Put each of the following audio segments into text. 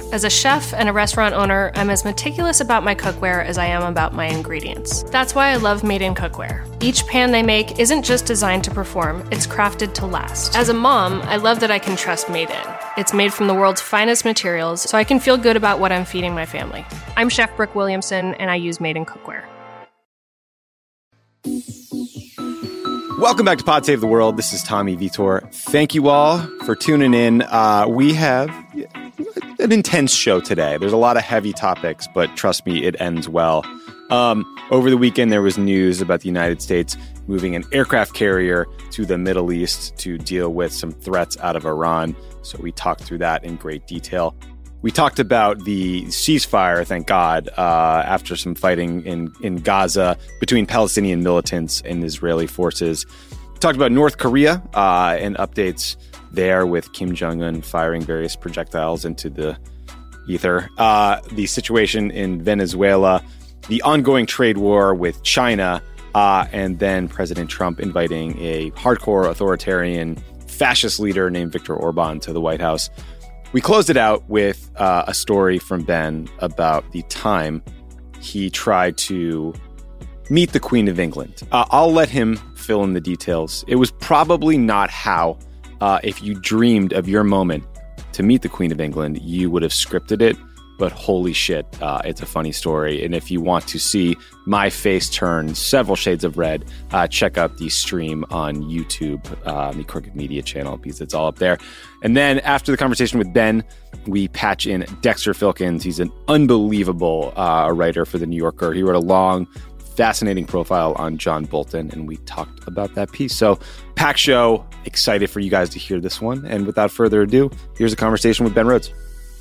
As a chef and a restaurant owner, I'm as meticulous about my cookware as I am about my ingredients. That's why I love Made in Cookware. Each pan they make isn't just designed to perform, it's crafted to last. As a mom, I love that I can trust Made in. It's made from the world's finest materials, so I can feel good about what I'm feeding my family. I'm Chef Brooke Williamson, and I use Made in Cookware. Welcome back to Pod Save the World. This is Tommy Vitor. Thank you all for tuning in. We have an intense show today. There's a lot of heavy topics, but trust me, it ends well. Over the weekend, there was news about the United States moving an aircraft carrier to the Middle East to deal with some threats out of Iran. So we talked through that in great detail. We talked about the ceasefire, thank God, after some fighting in Gaza between Palestinian militants and Israeli forces. We talked about North Korea and updates there with Kim Jong-un firing various projectiles into the ether. The situation in Venezuela, the ongoing trade war with China, and then President Trump inviting a hardcore authoritarian fascist leader named Viktor Orban to the White House. We closed it out with a story from Ben about the time he tried to meet the Queen of England. I'll let him fill in the details. It was probably not how, if you dreamed of your moment to meet the Queen of England, you would have scripted it. But holy shit, it's a funny story. And if you want to see my face turn several shades of red, check out the stream on YouTube, the Crooked Media channel, because it's all up there. And then after the conversation with Ben, we patch in Dexter Filkins. He's an unbelievable writer for The New Yorker. He wrote a long, fascinating profile on John Bolton, and we talked about that piece. So, packed show. Excited for you guys to hear this one. And without further ado, here's a conversation with Ben Rhodes.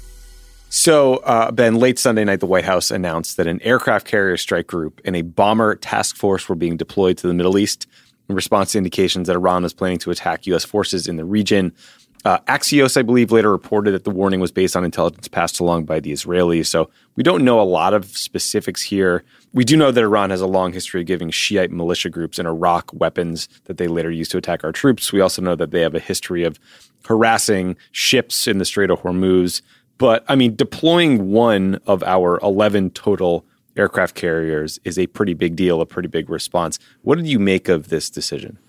So, Ben, late Sunday night, the White House announced that an aircraft carrier strike group and a bomber task force were being deployed to the Middle East in response to indications that Iran was planning to attack U.S. forces in the region. Axios, I believe, later reported that the warning was based on intelligence passed along by the Israelis. So we don't know a lot of specifics here. We do know that Iran has a long history of giving Shiite militia groups in Iraq weapons that they later used to attack our troops. We also know that they have a history of harassing ships in the Strait of Hormuz. But, I mean, deploying one of our 11 total aircraft carriers is a pretty big deal, a pretty big response. What did you make of this decision?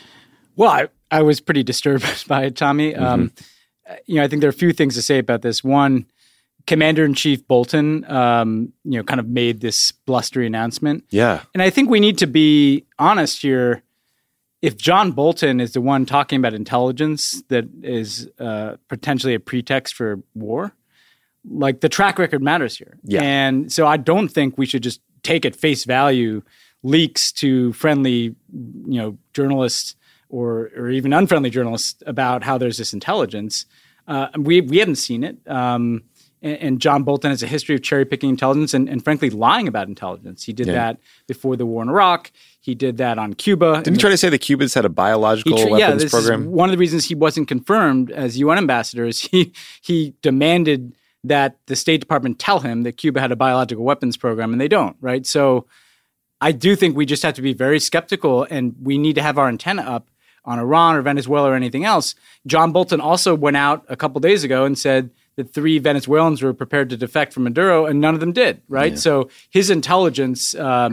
Well, I was pretty disturbed by it, Tommy. I think there are a few things to say about this. One, Commander-in-Chief Bolton, kind of made this blustery announcement. Yeah. And I think we need to be honest here. If John Bolton is the one talking about intelligence that is potentially a pretext for war, like the track record matters here. Yeah. And so I don't think we should just take at face value leaks to friendly, journalists or even unfriendly journalists about how there's this intelligence. We haven't seen it. And John Bolton has a history of cherry-picking intelligence and frankly, lying about intelligence. He did that before the war in Iraq. He did that on Cuba. Didn't he try to say the Cubans had a biological weapons program? Is one of the reasons he wasn't confirmed as UN ambassador is he demanded that the State Department tell him that Cuba had a biological weapons program, and they don't, right? So I do think we just have to be very skeptical, and we need to have our antenna up on Iran or Venezuela or anything else. John Bolton also went out a couple days ago and said that 3 Venezuelans were prepared to defect from Maduro, and none of them did, right? Yeah. So his intelligence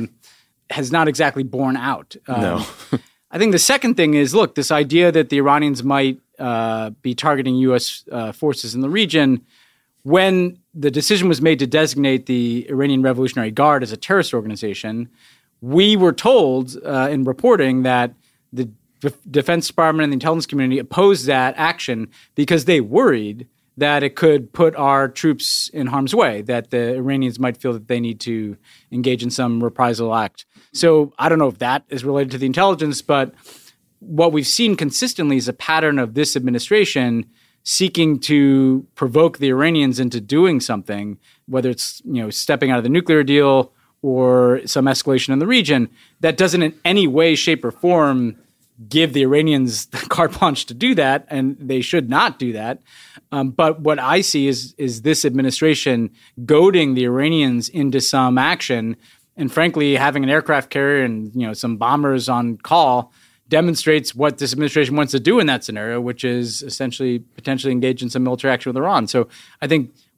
has not exactly borne out. No. I think the second thing is, look, this idea that the Iranians might be targeting U.S. Forces in the region, when the decision was made to designate the Iranian Revolutionary Guard as a terrorist organization, we were told in reporting that the Defense Department and the intelligence community opposed that action because they worried that it could put our troops in harm's way, that the Iranians might feel that they need to engage in some reprisal act. So I don't know if that is related to the intelligence, but what we've seen consistently is a pattern of this administration seeking to provoke the Iranians into doing something, whether it's stepping out of the nuclear deal or some escalation in the region, that doesn't in any way, shape, or form give the Iranians the carte blanche to do that, and they should not do that. But what I see is this administration goading the Iranians into some action, and frankly, having an aircraft carrier and some bombers on call demonstrates what this administration wants to do in that scenario, which is essentially potentially engage in some military action with Iran. So I think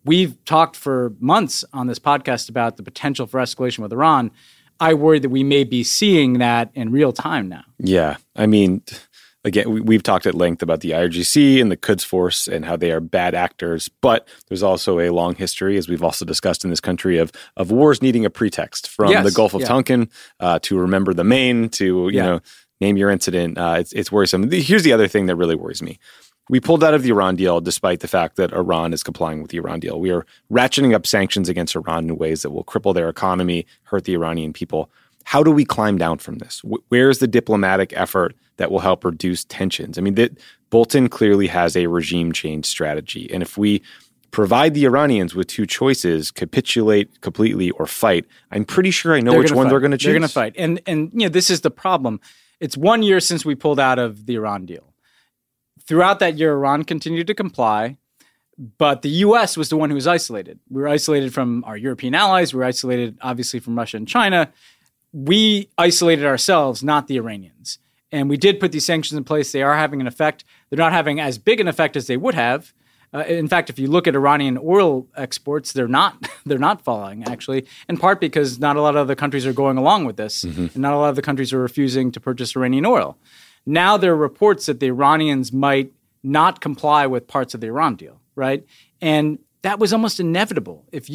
we've talked for months on this podcast about the potential for escalation with Iran. I worry that we may be seeing that in real time now. Yeah. I mean, again, we've talked at length about the IRGC and the Quds Force and how they are bad actors, but there's also a long history, as we've also discussed in this country, of wars needing a pretext, from the Gulf of Tonkin to remember the Maine to, you know, name your incident. It's worrisome. Here's the other thing that really worries me. We pulled out of the Iran deal despite the fact that Iran is complying with the Iran deal. We are ratcheting up sanctions against Iran in ways that will cripple their economy, hurt the Iranian people. How do we climb down from this? Where's the diplomatic effort that will help reduce tensions? I mean, Bolton clearly has a regime change strategy. And if we provide the Iranians with two choices, capitulate completely or fight, I'm pretty sure I know which one they're going to choose. They're going to fight. And you know, this is the problem. It's 1 year since we pulled out of the Iran deal. Throughout that year, Iran continued to comply, but the U.S. was the one who was isolated. We were isolated from our European allies. We were isolated, obviously, from Russia and China. We isolated ourselves, not the Iranians. And we did put these sanctions in place. They are having an effect. They're not having as big an effect as they would have. In fact, if you look at Iranian oil exports, they're not falling, actually, in part because not a lot of other countries are going along with this, and not a lot of the countries are refusing to purchase Iranian oil. Now there are reports that the Iranians might not comply with parts of the Iran deal, right? And that was almost inevitable. If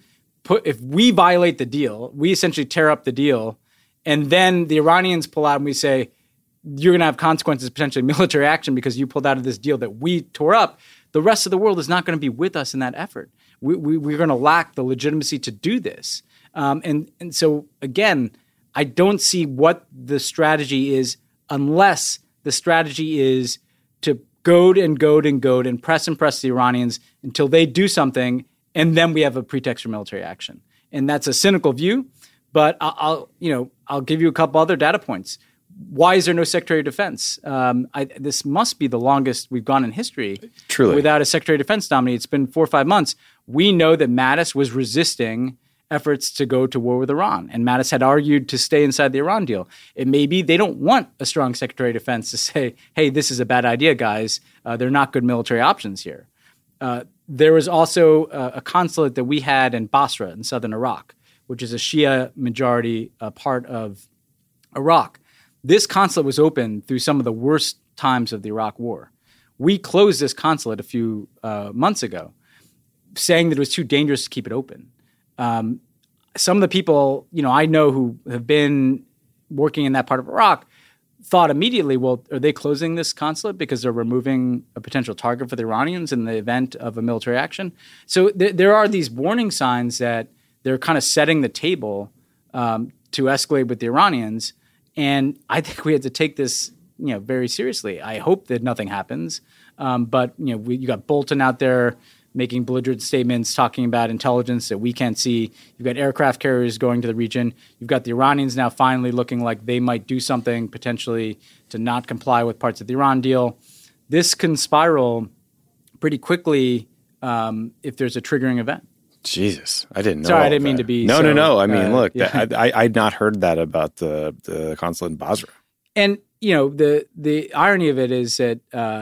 we violate the deal, we essentially tear up the deal, and then the Iranians pull out and we say, you're going to have consequences, potentially military action, because you pulled out of this deal that we tore up. The rest of the world is not going to be with us in that effort. We're going to lack the legitimacy to do this. And so, again, I don't see what the strategy is unless the strategy is to goad and press the Iranians until they do something, and then we have a pretext for military action. And that's a cynical view, but I'll give you a couple other data points. Why is there no Secretary of Defense? This must be the longest we've gone in history without a Secretary of Defense nominee. It's been 4 or 5 months. We know that Mattis was resisting efforts to go to war with Iran, and Mattis had argued to stay inside the Iran deal. It may be they don't want a strong Secretary of Defense to say, hey, this is a bad idea, guys. They're not good military options here. There was also a consulate that we had in Basra in southern Iraq, which is a Shia majority part of Iraq. This consulate was open through some of the worst times of the Iraq War. We closed this consulate a few months ago, saying that it was too dangerous to keep it open. Some of the people, I know who have been working in that part of Iraq thought immediately, well, are they closing this consulate because they're removing a potential target for the Iranians in the event of a military action? So there are these warning signs that they're kind of setting the table to escalate with the Iranians. And I think we have to take this, very seriously. I hope that nothing happens. But, you got Bolton out there making belligerent statements, talking about intelligence that we can't see. You've got aircraft carriers going to the region. You've got the Iranians now finally looking like they might do something potentially to not comply with parts of the Iran deal. This can spiral pretty quickly if there's a triggering event. Jesus, I didn't know. Sorry, I didn't mean to be. No. I mean, look, I'd not heard that about the consulate in Basra. And the irony of it is that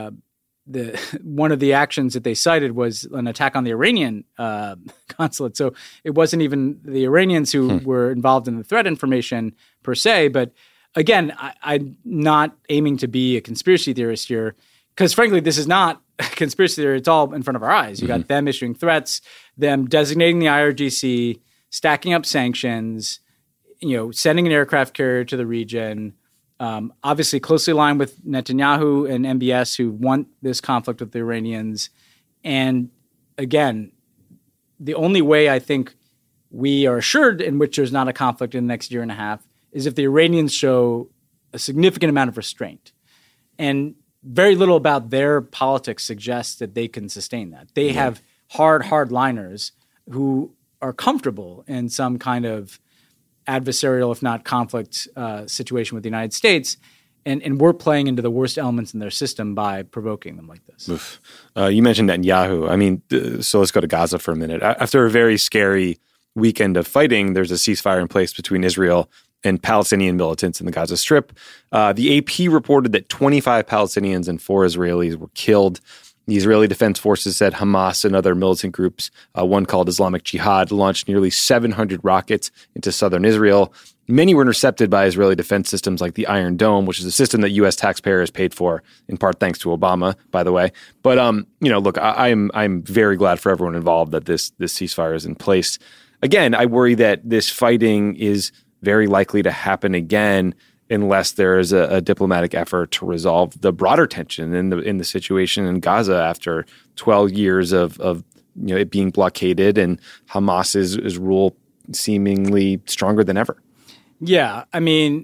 one of the actions that they cited was an attack on the Iranian consulate. So it wasn't even the Iranians who were involved in the threat information per se. But again, I'm not aiming to be a conspiracy theorist here, because frankly, this is not a conspiracy theory. It's all in front of our eyes. You got them issuing threats, them designating the IRGC, stacking up sanctions, sending an aircraft carrier to the region. Obviously closely aligned with Netanyahu and MBS, who want this conflict with the Iranians. And again, the only way I think we are assured in which there's not a conflict in the next year and a half is if the Iranians show a significant amount of restraint. And very little about their politics suggests that they can sustain that. They have hardliners who are comfortable in some kind of adversarial, if not conflict, situation with the United States. And we're playing into the worst elements in their system by provoking them like this. You mentioned Netanyahu. I mean, so let's go to Gaza for a minute. After a very scary weekend of fighting, there's a ceasefire in place between Israel and Palestinian militants in the Gaza Strip. The AP reported that 25 Palestinians and 4 Israelis were killed. The Israeli Defense Forces said Hamas and other militant groups, one called Islamic Jihad, launched nearly 700 rockets into southern Israel. Many were intercepted by Israeli defense systems like the Iron Dome, which is a system that U.S. taxpayers paid for, in part thanks to Obama, by the way. But look, I'm very glad for everyone involved that this ceasefire is in place. Again, I worry that this fighting is very likely to happen again unless there is a diplomatic effort to resolve the broader tension in the situation in Gaza after 12 years of it being blockaded and Hamas's rule seemingly stronger than ever. Yeah, I mean,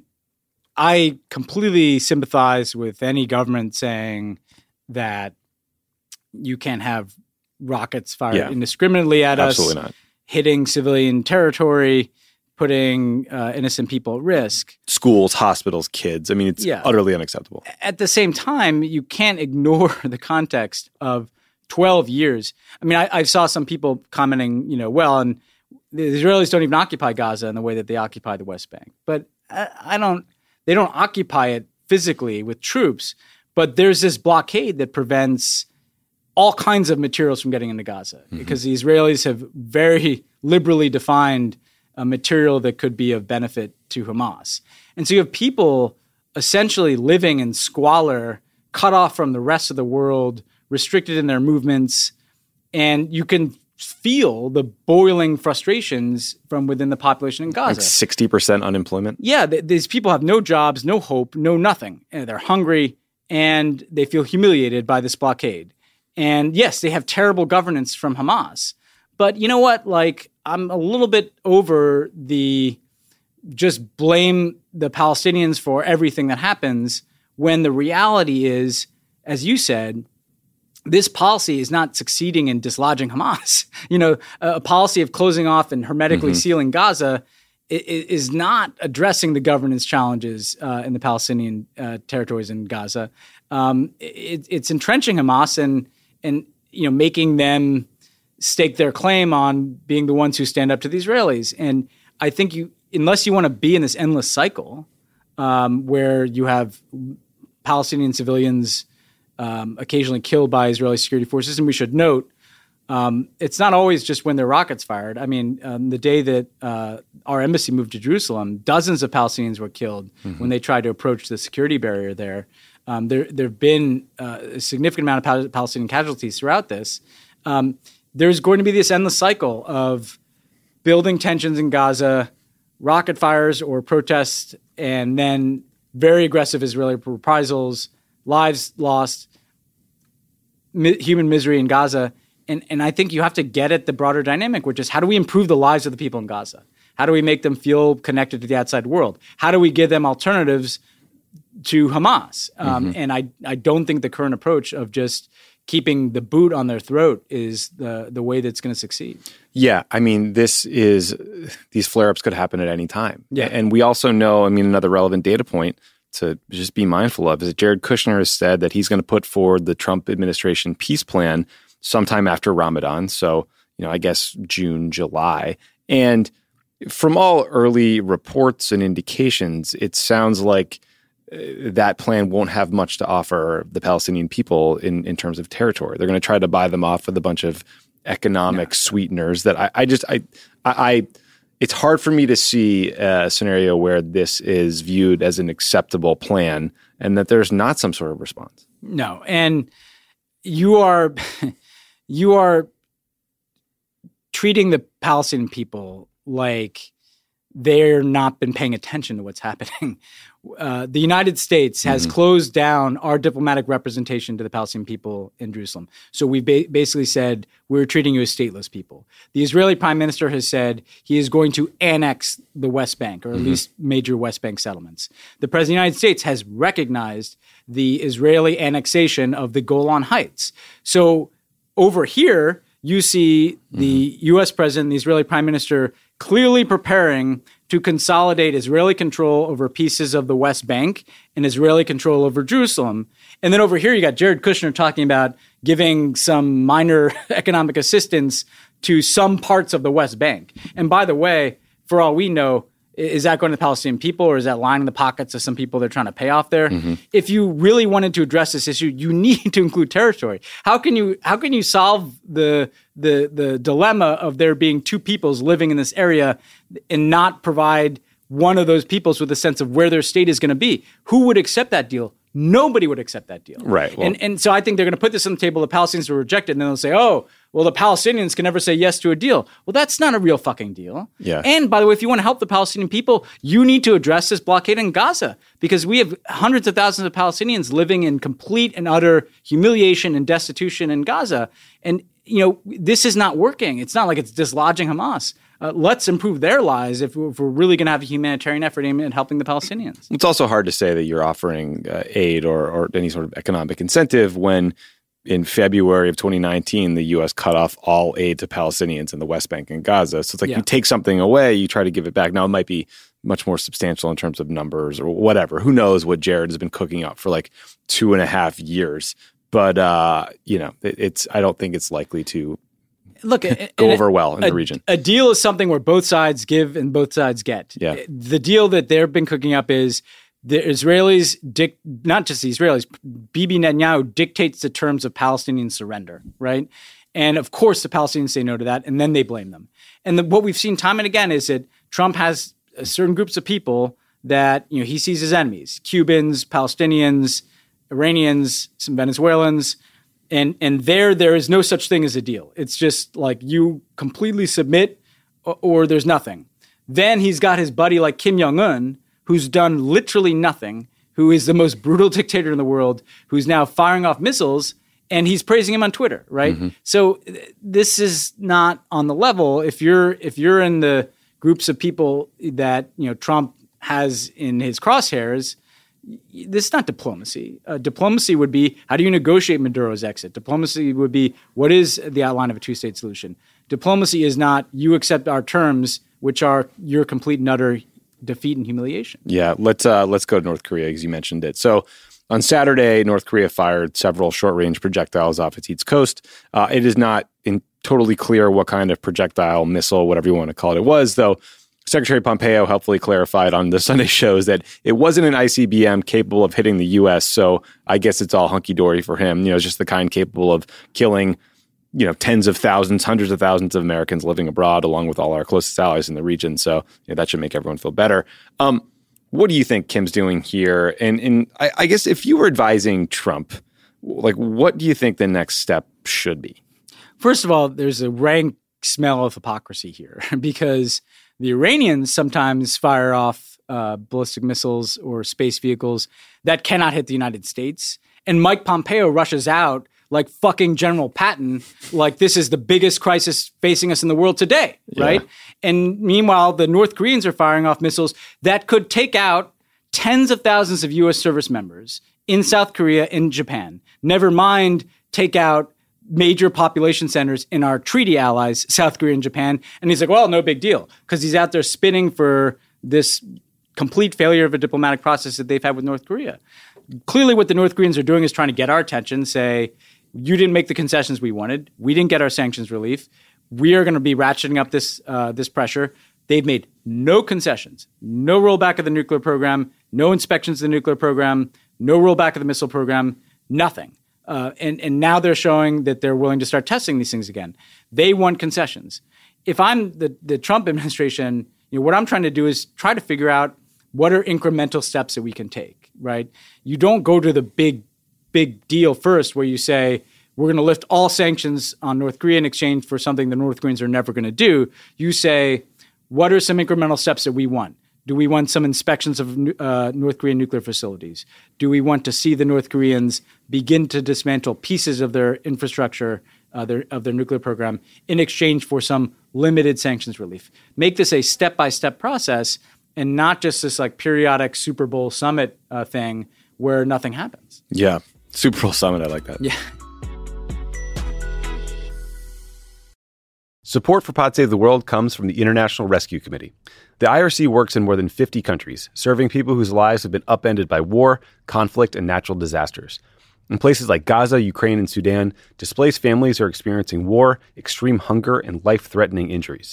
I completely sympathize with any government saying that you can't have rockets fired indiscriminately at us, absolutely not, hitting civilian territory, putting innocent people at risk. Schools, hospitals, kids. I mean, it's utterly unacceptable. At the same time, you can't ignore the context of 12 years. I mean, I saw some people commenting, and the Israelis don't even occupy Gaza in the way that they occupy the West Bank. But they don't occupy it physically with troops, but there's this blockade that prevents all kinds of materials from getting into Gaza because the Israelis have very liberally defined a material that could be of benefit to Hamas. And so you have people essentially living in squalor, cut off from the rest of the world, restricted in their movements, and you can feel the boiling frustrations from within the population in Gaza. Like 60% unemployment? Yeah, these people have no jobs, no hope, no nothing. And they're hungry, and they feel humiliated by this blockade. And yes, they have terrible governance from Hamas. But you know what? Like, I'm a little bit over the just blame the Palestinians for everything that happens when the reality is, as you said, this policy is not succeeding in dislodging Hamas. A policy of closing off and hermetically sealing Gaza is not addressing the governance challenges in the Palestinian territories in Gaza. It's entrenching Hamas and making them stake their claim on being the ones who stand up to the Israelis. And I think unless you want to be in this endless cycle where you have Palestinian civilians occasionally killed by Israeli security forces, and we should note, it's not always just when there are rockets fired. I mean, the day that our embassy moved to Jerusalem, dozens of Palestinians were killed when they tried to approach the security barrier there. There have been a significant amount of Palestinian casualties throughout this. There's going to be this endless cycle of building tensions in Gaza, rocket fires or protests, and then very aggressive Israeli reprisals, lives lost, human misery in Gaza. And I think you have to get at the broader dynamic, which is how do we improve the lives of the people in Gaza? How do we make them feel connected to the outside world? How do we give them alternatives to Hamas? And I don't think the current approach of just keeping the boot on their throat is the way that's going to succeed. Yeah, I mean, these flare-ups could happen at any time. Yeah. And we also know, another relevant data point to just be mindful of is that Jared Kushner has said that he's going to put forward the Trump administration peace plan sometime after Ramadan. So, I guess June, July. And from all early reports and indications, it sounds like that plan won't have much to offer the Palestinian people in terms of territory. They're going to try to buy them off with a bunch of economic sweeteners that it's hard for me to see a scenario where this is viewed as an acceptable plan and that there's not some sort of response. No. And you are treating the Palestinian people like they're not been paying attention to what's happening. The United States has closed down our diplomatic representation to the Palestinian people in Jerusalem. So we basically said, we're treating you as stateless people. The Israeli prime minister has said he is going to annex the West Bank, or at least major West Bank settlements. The president of the United States has recognized the Israeli annexation of the Golan Heights. So over here, you see the U.S. president, the Israeli prime minister, clearly preparing to consolidate Israeli control over pieces of the West Bank and Israeli control over Jerusalem. And then over here, you got Jared Kushner talking about giving some minor economic assistance to some parts of the West Bank. And by the way, for all we know, Is that going to the Palestinian people, or is that lining the pockets of some people they're trying to pay off there? If you really wanted to address this issue, you need to include territory. How can you solve the dilemma of there being two peoples living in this area and not provide one of those peoples with a sense of where their state is going to be? Who would accept that deal? Nobody would accept that deal. Right. Well, and so I think they're going to put this on the table. The Palestinians will reject it, and then they'll say, oh, well, the Palestinians can never say yes to a deal. Well, that's not a real fucking deal. Yeah. And by the way, if you want to help the Palestinian people, you need to address this blockade in Gaza, because we have hundreds of thousands of Palestinians living in complete and utter humiliation and destitution in Gaza. And, this is not working. It's not like it's dislodging Hamas. Let's improve their lives if we're really going to have a humanitarian effort aimed at helping the Palestinians. It's also hard to say that you're offering aid or any sort of economic incentive when in February of 2019, the U.S. cut off all aid to Palestinians in the West Bank and Gaza. So it's like you take something away, you try to give it back. Now, it might be much more substantial in terms of numbers or whatever. Who knows what Jared has been cooking up for like 2.5 years. But, I don't think it's likely to go over well in the region. A deal is something where both sides give and both sides get. Yeah. The deal that they've been cooking up is the Israelis, not just the Israelis, Bibi Netanyahu dictates the terms of Palestinian surrender, right? And of course, the Palestinians say no to that, and then they blame them. And what we've seen time and again is that Trump has certain groups of people that he sees as enemies: Cubans, Palestinians, Iranians, some Venezuelans. And there is no such thing as a deal. It's just like you completely submit or there's nothing. Then he's got his buddy like Kim Jong-un, who's done literally nothing, who is the most brutal dictator in the world, who's now firing off missiles, and he's praising him on Twitter, right? Mm-hmm. So this is not on the level. If you're in the groups of people that Trump has in his crosshairs, this is not diplomacy. Diplomacy would be, how do you negotiate Maduro's exit? Diplomacy would be, what is the outline of a two-state solution? Diplomacy is not, you accept our terms, which are your complete and utter defeat and humiliation. Yeah, let's go to North Korea, because you mentioned it. So on Saturday, North Korea fired several short-range projectiles off its east coast. It is not totally clear what kind of projectile, missile, whatever you want to call it was, though. Secretary Pompeo helpfully clarified on the Sunday shows that it wasn't an ICBM capable of hitting the U.S., so I guess it's all hunky-dory for him. It's just the kind capable of killing, tens of thousands, hundreds of thousands of Americans living abroad, along with all our closest allies in the region. So that should make everyone feel better. What do you think Kim's doing here? And I guess if you were advising Trump, what do you think the next step should be? First of all, there's a rank smell of hypocrisy here, because the Iranians sometimes fire off ballistic missiles or space vehicles that cannot hit the United States. And Mike Pompeo rushes out like fucking General Patton, like this is the biggest crisis facing us in the world today, right? And meanwhile, the North Koreans are firing off missiles that could take out tens of thousands of U.S. service members in South Korea and Japan. Never mind take out major population centers in our treaty allies, South Korea and Japan. And he's like, well, no big deal, because he's out there spinning for this complete failure of a diplomatic process that they've had with North Korea. Clearly what the North Koreans are doing is trying to get our attention, say, you didn't make the concessions we wanted. We didn't get our sanctions relief. We are going to be ratcheting up this pressure. They've made no concessions, no rollback of the nuclear program, no inspections of the nuclear program, no rollback of the missile program, nothing. And now they're showing that they're willing to start testing these things again. They want concessions. If I'm the Trump administration, what I'm trying to do is try to figure out what are incremental steps that we can take, right? You don't go to the big deal first where you say, we're going to lift all sanctions on North Korea in exchange for something the North Koreans are never going to do. You say, what are some incremental steps that we want? Do we want some inspections of North Korean nuclear facilities? Do we want to see the North Koreans begin to dismantle pieces of their infrastructure, of their nuclear program, in exchange for some limited sanctions relief? Make this a step-by-step process and not just this like periodic Super Bowl summit thing where nothing happens. Yeah, Super Bowl summit, I like that. Yeah. Support for Pod Save the World comes from the International Rescue Committee. The IRC works in more than 50 countries, serving people whose lives have been upended by war, conflict, and natural disasters. In places like Gaza, Ukraine, and Sudan, displaced families are experiencing war, extreme hunger, and life-threatening injuries.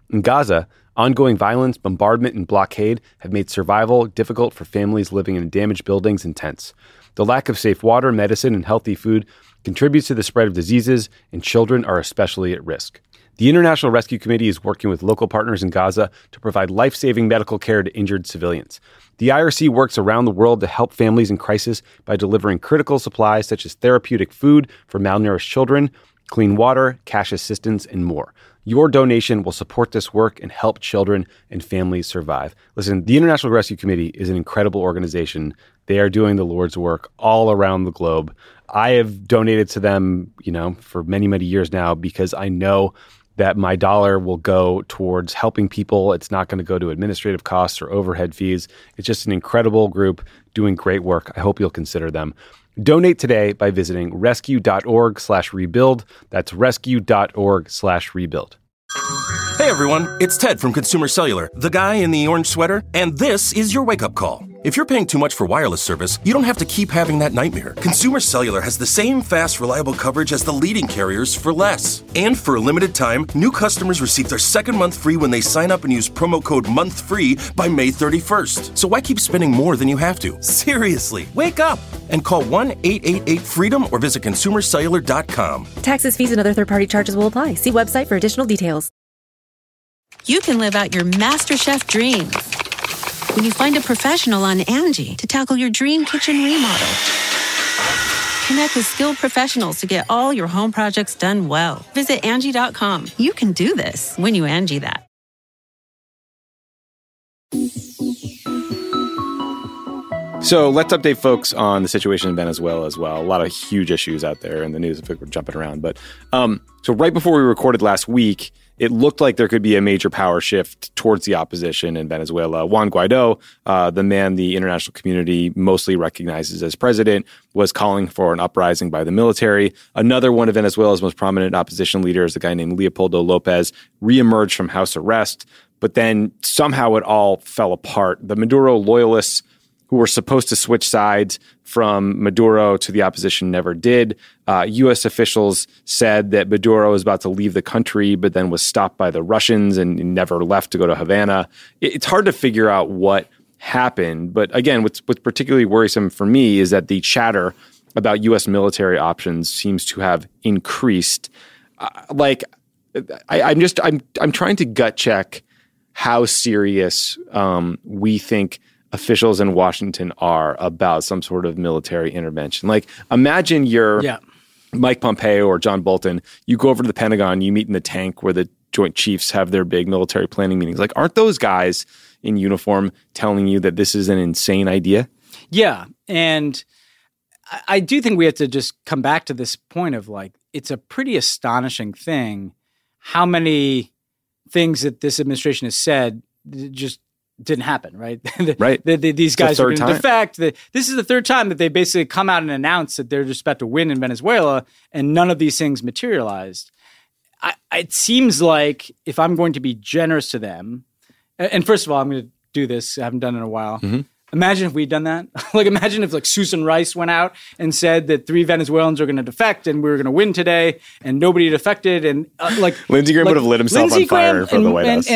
In Gaza, ongoing violence, bombardment, and blockade have made survival difficult for families living in damaged buildings and tents. The lack of safe water, medicine, and healthy food contributes to the spread of diseases, and children are especially at risk. The International Rescue Committee is working with local partners in Gaza to provide life-saving medical care to injured civilians. The IRC works around the world to help families in crisis by delivering critical supplies such as therapeutic food for malnourished children, clean water, cash assistance, and more. Your donation will support this work and help children and families survive. Listen, the International Rescue Committee is an incredible organization. They are doing the Lord's work all around the globe. I have donated to them, for many, many years now because I know that my dollar will go towards helping people. It's not going to go to administrative costs or overhead fees. It's just an incredible group doing great work. I hope you'll consider them. Donate today by visiting rescue.org/rebuild. That's rescue.org/rebuild. Hey everyone, it's Ted from Consumer Cellular, the guy in the orange sweater, and this is your wake-up call. If you're paying too much for wireless service, you don't have to keep having that nightmare. Consumer Cellular has the same fast, reliable coverage as the leading carriers for less. And for a limited time, new customers receive their second month free when they sign up and use promo code MONTHFREE by May 31st. So why keep spending more than you have to? Seriously, wake up and call 1-888-FREEDOM or visit consumercellular.com. Taxes, fees, and other third-party charges will apply. See website for additional details. You can live out your MasterChef dreams when you find a professional on Angie to tackle your dream kitchen remodel. Connect with skilled professionals to get all your home projects done well. Visit Angie.com. You can do this when you Angie that. So let's update folks on the situation in Venezuela as well. A lot of huge issues out there in the news. I think we're jumping around. But so right before we recorded last week, it looked like there could be a major power shift towards the opposition in Venezuela. Juan Guaido, the man the international community mostly recognizes as president, was calling for an uprising by the military. Another one of Venezuela's most prominent opposition leaders, a guy named Leopoldo Lopez, reemerged from house arrest. But then somehow it all fell apart. The Maduro loyalists who were supposed to switch sides from Maduro to the opposition never did. U.S. officials said that Maduro was about to leave the country, but then was stopped by the Russians and never left to go to Havana. It's hard to figure out what happened. But again, what's particularly worrisome for me is that the chatter about U.S. military options seems to have increased. I'm trying to gut check how serious we think officials in Washington are about some sort of military intervention. Like, imagine you're Mike Pompeo or John Bolton. You go over to the Pentagon, you meet in the tank where the Joint Chiefs have their big military planning meetings. Like, aren't those guys in uniform telling you that this is an insane idea? Yeah. And I do think we have to just come back to this point of, like, it's a pretty astonishing thing how many things that this administration has said just didn't happen, right? Right. These guys are going to defect. This is the third time that they basically come out and announce that they're just about to win in Venezuela, and none of these things materialized. It seems like if I'm going to be generous to them, and first of all, I'm going to do this. I haven't done it in a while. Mm-hmm. Imagine if we'd done that. Imagine if Susan Rice went out and said that 3 Venezuelans are going to defect and we're going to win today, and nobody defected. And Lindsey Graham would have lit himself on fire in front of the White House.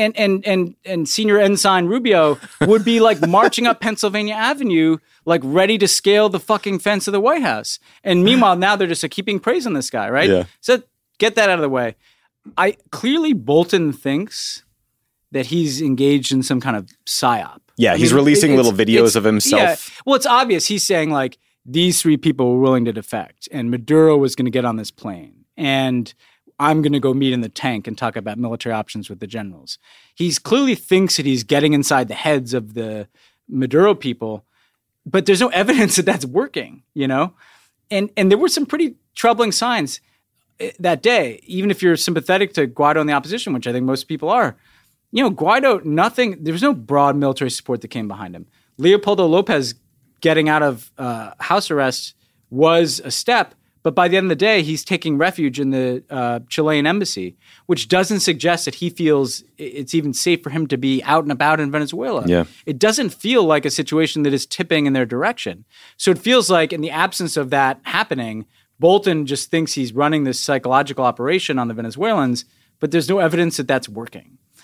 And Senior Ensign Rubio would be marching up Pennsylvania Avenue, ready to scale the fucking fence of the White House. And meanwhile, now they're just keeping praise on this guy, right? Yeah. So get that out of the way. Clearly Bolton thinks that he's engaged in some kind of psyop. Yeah, he's releasing little videos of himself. Yeah. Well, it's obvious. He's saying, these 3 people were willing to defect, and Maduro was going to get on this plane, and I'm going to go meet in the tank and talk about military options with the generals. He clearly thinks that he's getting inside the heads of the Maduro people, but there's no evidence that that's working, And there were some pretty troubling signs that day, even if you're sympathetic to Guaido and the opposition, which I think most people are. Guaido, there was no broad military support that came behind him. Leopoldo Lopez getting out of house arrest was a step, but by the end of the day, he's taking refuge in the Chilean embassy, which doesn't suggest that he feels it's even safe for him to be out and about in Venezuela. Yeah. It doesn't feel like a situation that is tipping in their direction. So it feels like in the absence of that happening, Bolton just thinks he's running this psychological operation on the Venezuelans, but there's no evidence that that's working.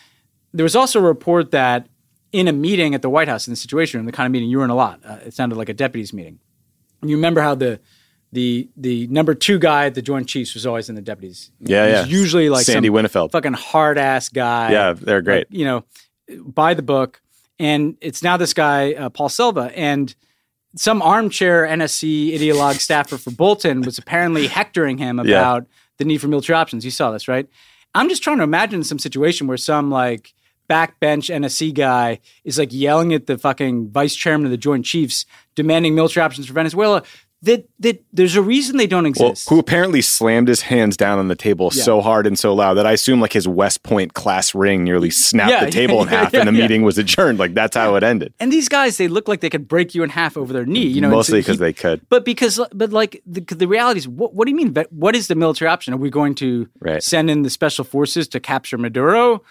there was also a report that in a meeting at the White House, in the Situation Room, the kind of meeting you were in a lot, it sounded like a deputies meeting. And you remember how the number 2 guy at the Joint Chiefs was always in the deputies. Yeah. He's usually like Sandy some Winnefeld. fucking hard-ass guy. Yeah, they're great. By the book. And it's now this guy, Paul Silva. And some armchair NSC ideologue staffer for Bolton was apparently hectoring him about the need for military options. You saw this, right? I'm just trying to imagine some situation where some like backbench NSC guy is like yelling at the fucking vice chairman of the Joint Chiefs demanding military options for Venezuela. That there's a reason they don't exist. Well, who apparently slammed his hands down on the table so hard and so loud that I assume like his West Point class ring nearly snapped the table in half and the meeting was adjourned. Like that's how it ended. And these guys, they look like they could break you in half over their knee. Mostly because they could. But like the reality is, what do you mean? What is the military option? Are we going to send in the special forces to capture Maduro?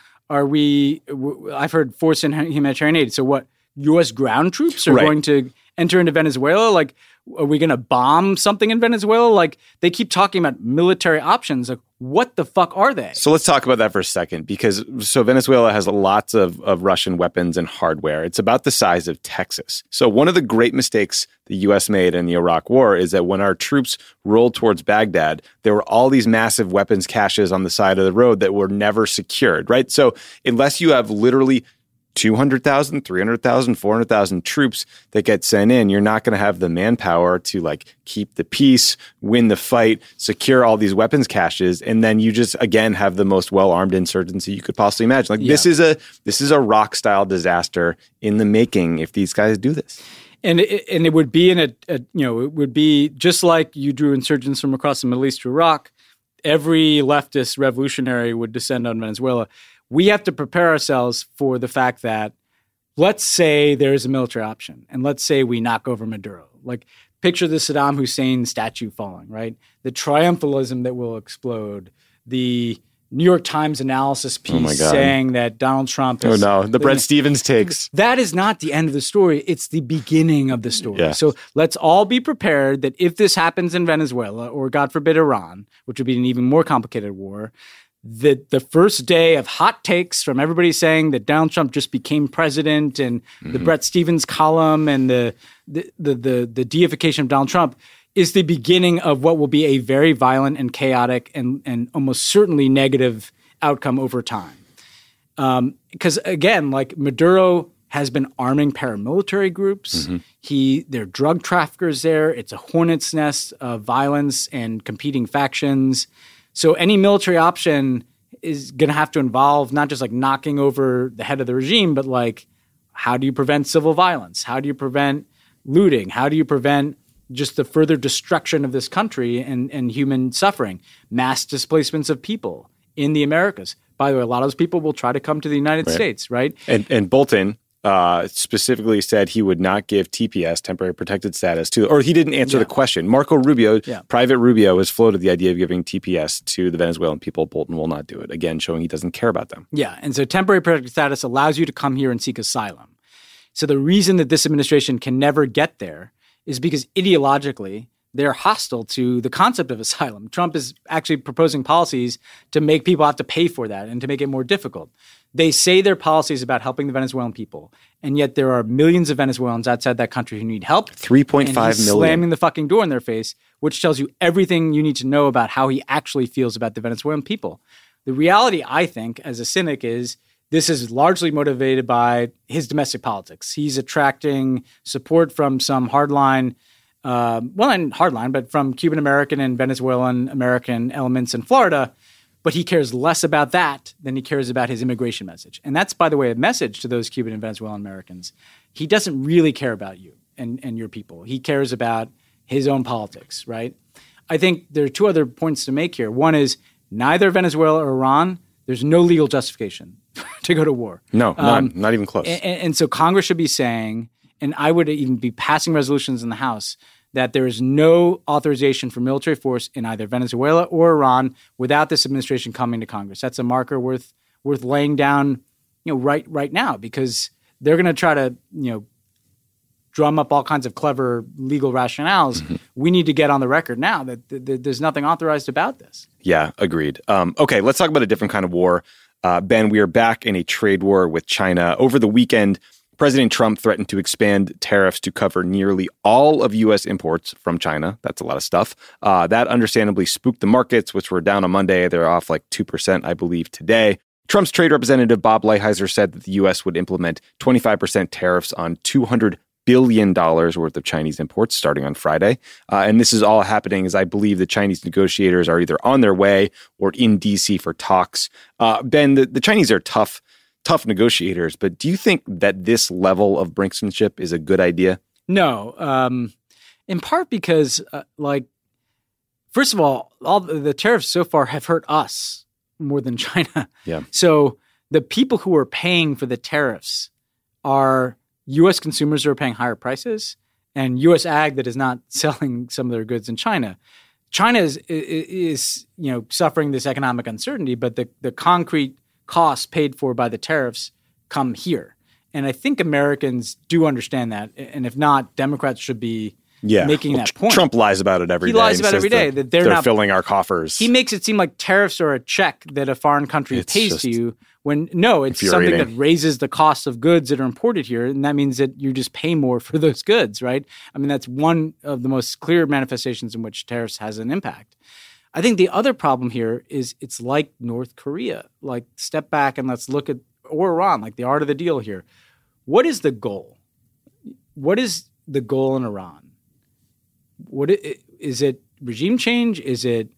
I've heard force in humanitarian aid. So what? U.S. ground troops are going to enter into Venezuela? Like, are we going to bomb something in Venezuela? Like, they keep talking about military options. Like, what the fuck are they? So let's talk about that for a second, because Venezuela has lots of Russian weapons and hardware. It's about the size of Texas. So one of the great mistakes the U.S. made in the Iraq War is that when our troops rolled towards Baghdad, there were all these massive weapons caches on the side of the road that were never secured, right? So unless you have literally 200,000, 300,000, 400,000 troops that get sent in, you're not going to have the manpower to like keep the peace, win the fight, secure all these weapons caches, and then you just again have the most well-armed insurgency you could possibly imagine. Like this is a rock style disaster in the making if these guys do this. And it would be it would be just like you drew insurgents from across the Middle East to Iraq. Every leftist revolutionary would descend on Venezuela. We have to prepare ourselves for the fact that, let's say there's a military option, and let's say we knock over Maduro. Like, picture the Saddam Hussein statue falling, right? The triumphalism that will explode. The New York Times analysis piece saying that Donald Trump is... the Bret Stephens takes. That is not the end of the story. It's the beginning of the story. Yeah. So let's all be prepared that if this happens in Venezuela, or God forbid Iran, which would be an even more complicated war, the first day of hot takes from everybody saying that Donald Trump just became president, and the Bret Stephens column and the deification of Donald Trump is the beginning of what will be a very violent and chaotic and almost certainly negative outcome over time. Because again, like Maduro has been arming paramilitary groups. There are drug traffickers there. It's a hornet's nest of violence and competing factions. So any military option is going to have to involve not just like knocking over the head of the regime, but like, how do you prevent civil violence? How do you prevent looting? How do you prevent just the further destruction of this country and human suffering? Mass displacements of people in the Americas. By the way, a lot of those people will try to come to the United States, right? And Bolton specifically said he would not give TPS, temporary protected status, or he didn't answer the question. Marco Rubio, Private Rubio, has floated the idea of giving TPS to the Venezuelan people. Bolton will not do it, again, showing he doesn't care about them. Yeah, and so temporary protected status allows you to come here and seek asylum. So the reason that this administration can never get there is because ideologically, they're hostile to the concept of asylum. Trump is actually proposing policies to make people have to pay for that and to make it more difficult. They say their policies about helping the Venezuelan people, and yet there are millions of Venezuelans outside that country who need help. 3.5 million. Slamming the fucking door in their face, which tells you everything you need to know about how he actually feels about the Venezuelan people. The reality, I think, as a cynic, is this is largely motivated by his domestic politics. He's attracting support from some hardline, not hardline, but from Cuban-American and Venezuelan-American elements in Florida. But he cares less about that than he cares about his immigration message. And that's, by the way, a message to those Cuban and Venezuelan Americans. He doesn't really care about you and your people. He cares about his own politics, right? I think there are two other points to make here. One is neither Venezuela or Iran, there's no legal justification to go to war. No, none, not even close. And so Congress should be saying, and I would even be passing resolutions in the House, that there is no authorization for military force in either Venezuela or Iran without this administration coming to Congress. That's a marker worth laying down, right now, because they're going to try to, drum up all kinds of clever legal rationales. We need to get on the record now that there's nothing authorized about this. Yeah, agreed. Okay, let's talk about a different kind of war. Ben, we are back in a trade war with China. Over the weekend, President Trump threatened to expand tariffs to cover nearly all of U.S. imports from China. That's a lot of stuff. That understandably spooked the markets, which were down on Monday. They're off like 2%, I believe, today. Trump's trade representative, Bob Lighthizer, said that the U.S. would implement 25% tariffs on $200 billion worth of Chinese imports starting on Friday. And this is all happening as I believe the Chinese negotiators are either on their way or in D.C. for talks. Ben, the Chinese are tough negotiators, but do you think that this level of brinksmanship is a good idea? No, in part because, first of all the tariffs so far have hurt us more than China. Yeah. So the people who are paying for the tariffs are U.S. consumers who are paying higher prices and U.S. ag that is not selling some of their goods in China. China is suffering this economic uncertainty, but the concrete costs paid for by the tariffs come here. And I think Americans do understand that. And if not, Democrats should be making that point. Trump lies about it every day. He lies about it every day. That they're not filling our coffers. He makes it seem like tariffs are a check that a foreign country pays to you when no, it's something that raises the cost of goods that are imported here. And that means that you just pay more for those goods, right? I mean, that's one of the most clear manifestations in which tariffs has an impact. I think the other problem here is it's like North Korea. Like, step back and let's look at, or Iran, like the art of the deal here. What is the goal? What is the goal in Iran? Is it regime change? Is it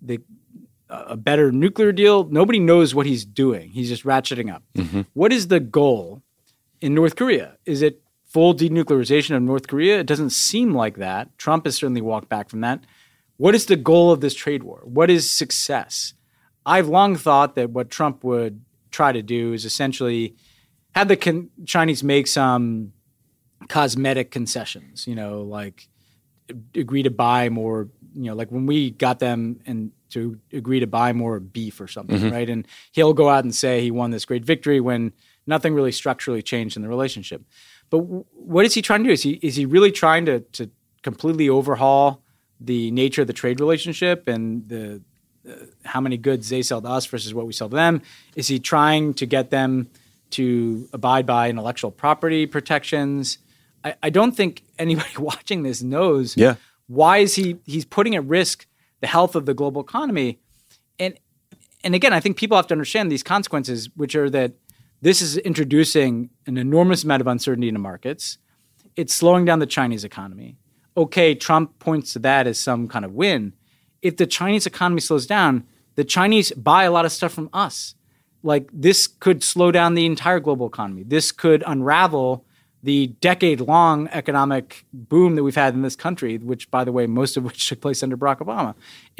a better nuclear deal? Nobody knows what he's doing. He's just ratcheting up. Mm-hmm. What is the goal in North Korea? Is it full denuclearization of North Korea? It doesn't seem like that. Trump has certainly walked back from that. What is the goal of this trade war? What is success? I've long thought that what Trump would try to do is essentially have the Chinese make some cosmetic concessions, like agree to buy more, like when we got them and to agree to buy more beef or something, mm-hmm. right? And he'll go out and say he won this great victory when nothing really structurally changed in the relationship. But what is he trying to do? Is he really trying to completely overhaul the nature of the trade relationship and the how many goods they sell to us versus what we sell to them? Is he trying to get them to abide by intellectual property protections? I don't think anybody watching this knows why is he's putting at risk the health of the global economy. And again, I think people have to understand these consequences, which are that this is introducing an enormous amount of uncertainty into markets. It's slowing down the Chinese economy. Okay, Trump points to that as some kind of win. If the Chinese economy slows down, the Chinese buy a lot of stuff from us. Like, this could slow down the entire global economy. This could unravel the decade-long economic boom that we've had in this country, which, by the way, most of which took place under Barack Obama.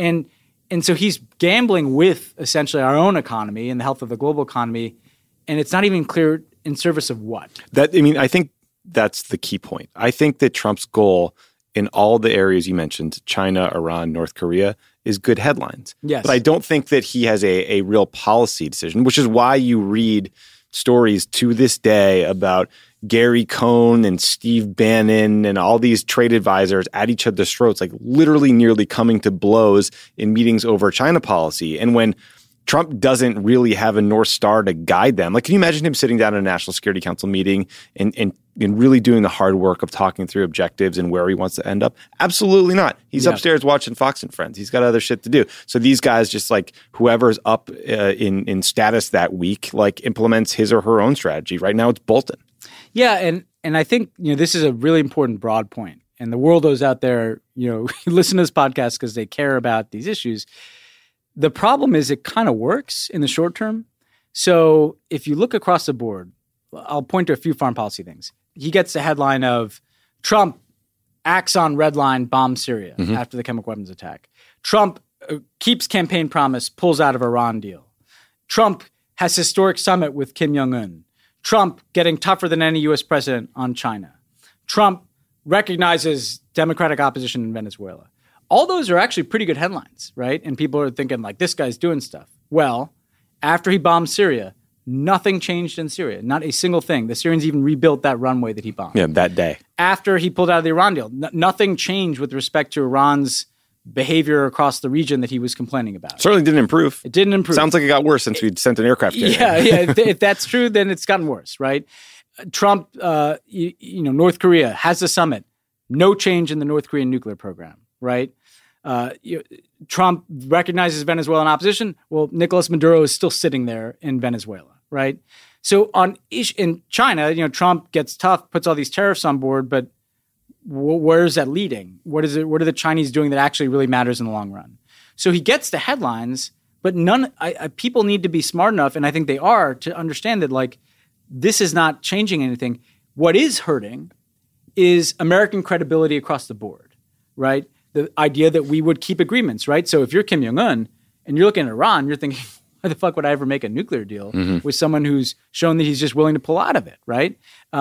And so he's gambling with essentially our own economy and the health of the global economy, and it's not even clear in service of what. I think that's the key point. I think that Trump's goal in all the areas you mentioned, China, Iran, North Korea, is good headlines. Yes. But I don't think that he has a real policy decision, which is why you read stories to this day about Gary Cohn and Steve Bannon and all these trade advisors at each other's throats, like literally nearly coming to blows in meetings over China policy. And when Trump doesn't really have a North Star to guide them, like, can you imagine him sitting down in a National Security Council meeting and really doing the hard work of talking through objectives and where he wants to end up? Absolutely not. He's upstairs watching Fox and Friends. He's got other shit to do. So these guys, just like whoever's up in status that week, like implements his or her own strategy. Right now it's Bolton. Yeah, and I think this is a really important broad point. And the worldos out there, listen to this podcast because they care about these issues. The problem is it kind of works in the short term. So if you look across the board, I'll point to a few foreign policy things. He gets the headline of Trump acts on red line, bombs Syria after the chemical weapons attack. Trump keeps campaign promise, pulls out of Iran deal. Trump has historic summit with Kim Jong-un. Trump getting tougher than any U.S. president on China. Trump recognizes democratic opposition in Venezuela. All those are actually pretty good headlines, right? And people are thinking, like, this guy's doing stuff. Well, after he bombed Syria, nothing changed in Syria. Not a single thing. The Syrians even rebuilt that runway that he bombed. Yeah, that day. After he pulled out of the Iran deal, nothing changed with respect to Iran's behavior across the region that he was complaining about. Certainly didn't improve. It didn't improve. Sounds like it got worse since we'd sent an aircraft carrier. Yeah. If that's true, then it's gotten worse, right? Trump, North Korea has a summit. No change in the North Korean nuclear program, right? Trump recognizes Venezuelan opposition. Well, Nicolas Maduro is still sitting there in Venezuela, right? So in China, Trump gets tough, puts all these tariffs on board, but where is that leading? What are the Chinese doing that actually really matters in the long run? So he gets the headlines, but people need to be smart enough, and I think they are, to understand that like this is not changing anything. What is hurting is American credibility across the board, right? The idea that we would keep agreements, right? So if you're Kim Jong-un and you're looking at Iran, you're thinking, why the fuck would I ever make a nuclear deal with someone who's shown that he's just willing to pull out of it, right?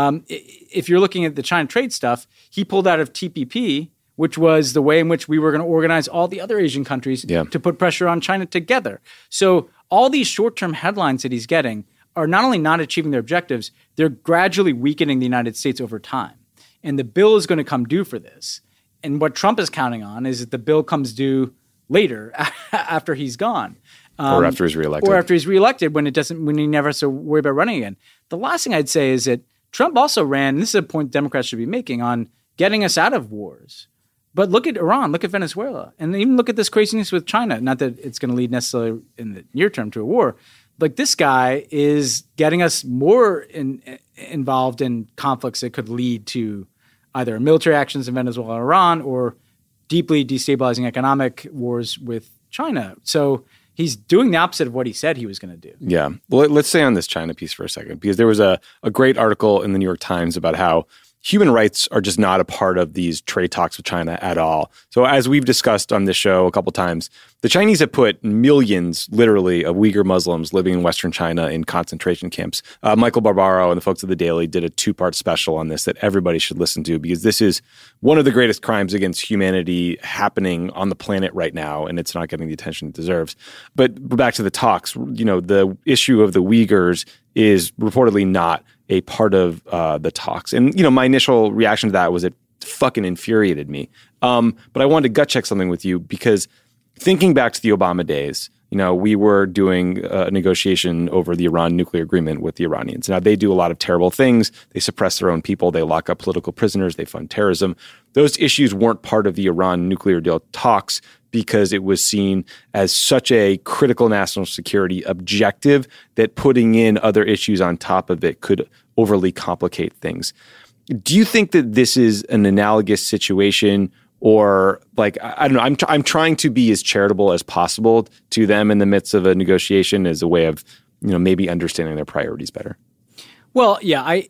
If you're looking at the China trade stuff, he pulled out of TPP, which was the way in which we were going to organize all the other Asian countries to put pressure on China together. So all these short-term headlines that he's getting are not only not achieving their objectives, they're gradually weakening the United States over time. And the bill is going to come due for this. And what Trump is counting on is that the bill comes due later after he's gone. Or after he's reelected. Or after he's reelected when he never has to worry about running again. The last thing I'd say is that Trump also ran, and this is a point Democrats should be making, on getting us out of wars. But look at Iran, look at Venezuela, and even look at this craziness with China. Not that it's going to lead necessarily in the near term to a war. Like this guy is getting us more involved in conflicts that could lead to either military actions in Venezuela or Iran or deeply destabilizing economic wars with China. So he's doing the opposite of what he said he was going to do. Yeah. Well, let's stay on this China piece for a second, because there was a great article in the New York Times about how human rights are just not a part of these trade talks with China at all. So as we've discussed on this show a couple times, the Chinese have put millions, literally, of Uyghur Muslims living in Western China in concentration camps. Michael Barbaro and the folks at The Daily did a 2-part special on this that everybody should listen to, because this is one of the greatest crimes against humanity happening on the planet right now, and it's not getting the attention it deserves. But back to the talks, the issue of the Uyghurs is reportedly not a part of the talks. And, my initial reaction to that was it fucking infuriated me. But I wanted to gut check something with you, because thinking back to the Obama days, we were doing a negotiation over the Iran nuclear agreement with the Iranians. Now, they do a lot of terrible things. They suppress their own people. They lock up political prisoners. They fund terrorism. Those issues weren't part of the Iran nuclear deal talks because it was seen as such a critical national security objective that putting in other issues on top of it could overly complicate things. Do you think that this is an analogous situation? Or I don't know, I'm trying to be as charitable as possible to them in the midst of a negotiation as a way of, maybe understanding their priorities better. Well, yeah,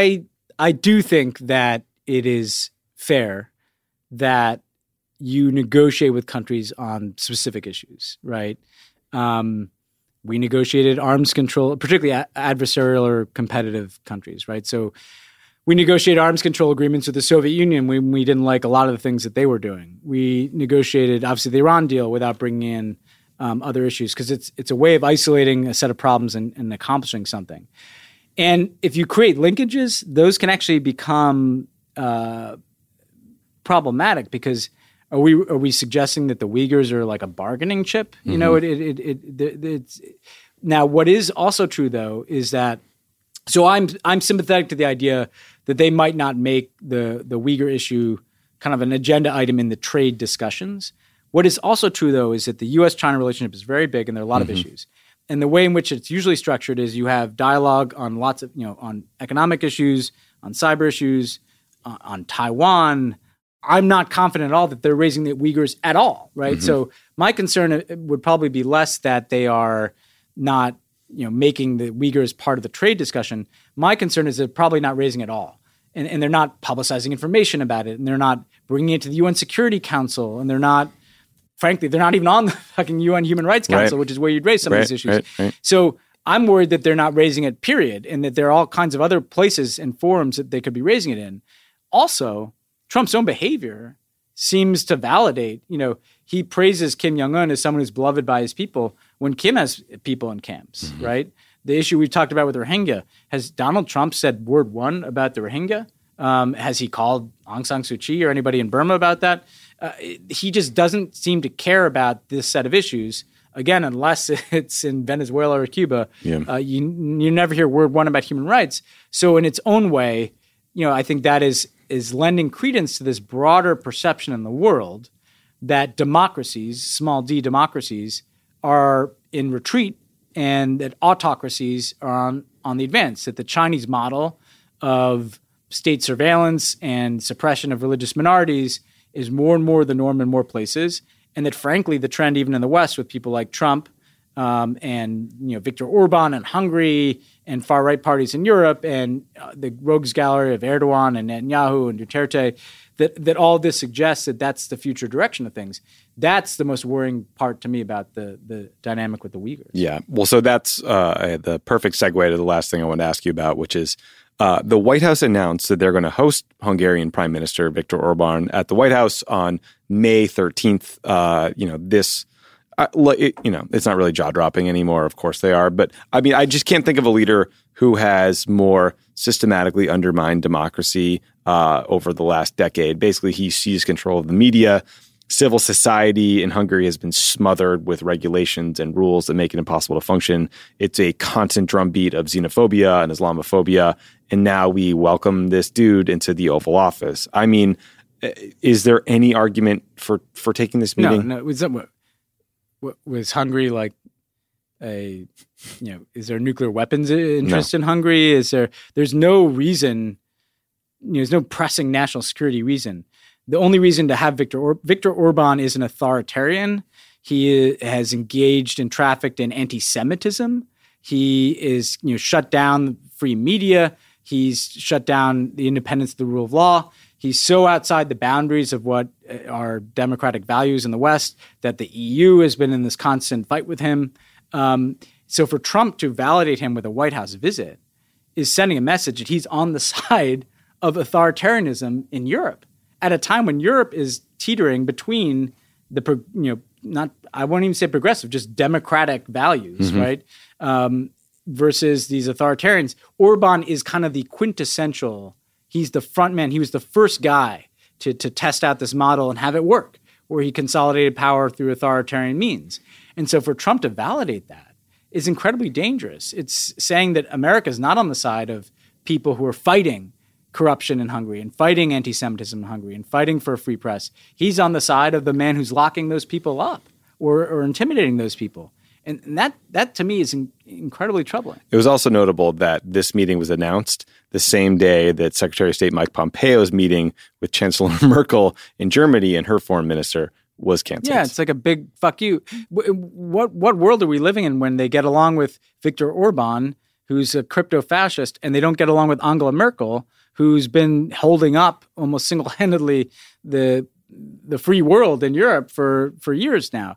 I do think that it is fair that you negotiate with countries on specific issues, right? We negotiated arms control, particularly adversarial or competitive countries, right? So we negotiated arms control agreements with the Soviet Union when we didn't like a lot of the things that they were doing. We negotiated, obviously, the Iran deal without bringing in other issues, because it's a way of isolating a set of problems and accomplishing something. And if you create linkages, those can actually become problematic, because are we suggesting that the Uyghurs are like a bargaining chip? It's now, what is also true though is that, so I'm sympathetic to the idea that they might not make the Uyghur issue kind of an agenda item in the trade discussions. What is also true, though, is that the U.S.-China relationship is very big and there are a lot of issues. And the way in which it's usually structured is you have dialogue on lots of, on economic issues, on cyber issues, on Taiwan. I'm not confident at all that they're raising the Uyghurs at all, right? So my concern would probably be less that they are not making the Uyghurs part of the trade discussion. My concern is they're probably not raising it all. And they're not publicizing information about it. And they're not bringing it to the UN Security Council. And they're not, frankly, they're not even on the fucking UN Human Rights Council, which is where you'd raise some of these issues. Right. So I'm worried that they're not raising it, period. And that there are all kinds of other places and forums that they could be raising it in. Also, Trump's own behavior seems to validate, he praises Kim Jong-un as someone who's beloved by his people when Kim has people in camps, right? The issue we've talked about with Rohingya, has Donald Trump said word one about the Rohingya? Has he called Aung San Suu Kyi or anybody in Burma about that? He just doesn't seem to care about this set of issues. Again, unless it's in Venezuela or Cuba, you never hear word one about human rights. So in its own way, I think that is lending credence to this broader perception in the world that democracies, small d democracies, are in retreat and that autocracies are on the advance, that the Chinese model of state surveillance and suppression of religious minorities is more and more the norm in more places, and that, frankly, the trend even in the West with people like Trump and Viktor Orban in Hungary and far-right parties in Europe and the rogues gallery of Erdogan and Netanyahu and Duterte, that all this suggests that that's the future direction of things. That's the most worrying part to me about the dynamic with the Uyghurs. Yeah. Well, so that's the perfect segue to the last thing I want to ask you about, which is the White House announced that they're going to host Hungarian Prime Minister Viktor Orban at the White House on May 13th. It's not really jaw-dropping anymore. Of course they are. But, I mean, I just can't think of a leader who has more systematically undermined democracy over the last decade. Basically, he seized control of the media. Civil society in Hungary has been smothered with regulations and rules that make it impossible to function. It's a constant drumbeat of xenophobia and Islamophobia. And now we welcome this dude into the Oval Office. I mean, is there any argument for taking this meeting? No. Was Hungary like is there nuclear weapons interest in Hungary? There's no reason, there's no pressing national security reason. The only reason to have Viktor Orban is an authoritarian. He has engaged and trafficked in anti-Semitism. He is, shut down free media. He's shut down the independence of the rule of law. He's so outside the boundaries of what are democratic values in the West that the EU has been in this constant fight with him. So for Trump to validate him with a White House visit is sending a message that he's on the side of authoritarianism in Europe at a time when Europe is teetering between I won't even say progressive, just democratic values, right? Versus these authoritarians. Orban is kind of the quintessential. He's the front man. He was the first guy to test out this model and have it work, where he consolidated power through authoritarian means. And so for Trump to validate that is incredibly dangerous. It's saying that America is not on the side of people who are fighting corruption in Hungary and fighting anti-Semitism in Hungary and fighting for a free press. He's on the side of the man who's locking those people up or intimidating those people. And that to me is incredibly troubling. It was also notable that this meeting was announced the same day that Secretary of State Mike Pompeo's meeting with Chancellor Merkel in Germany and her foreign minister was canceled. Yeah, it's like a big fuck you. What world are we living in when they get along with Viktor Orban, who's a crypto-fascist, and they don't get along with Angela Merkel, who's been holding up almost single-handedly the free world in Europe for years now?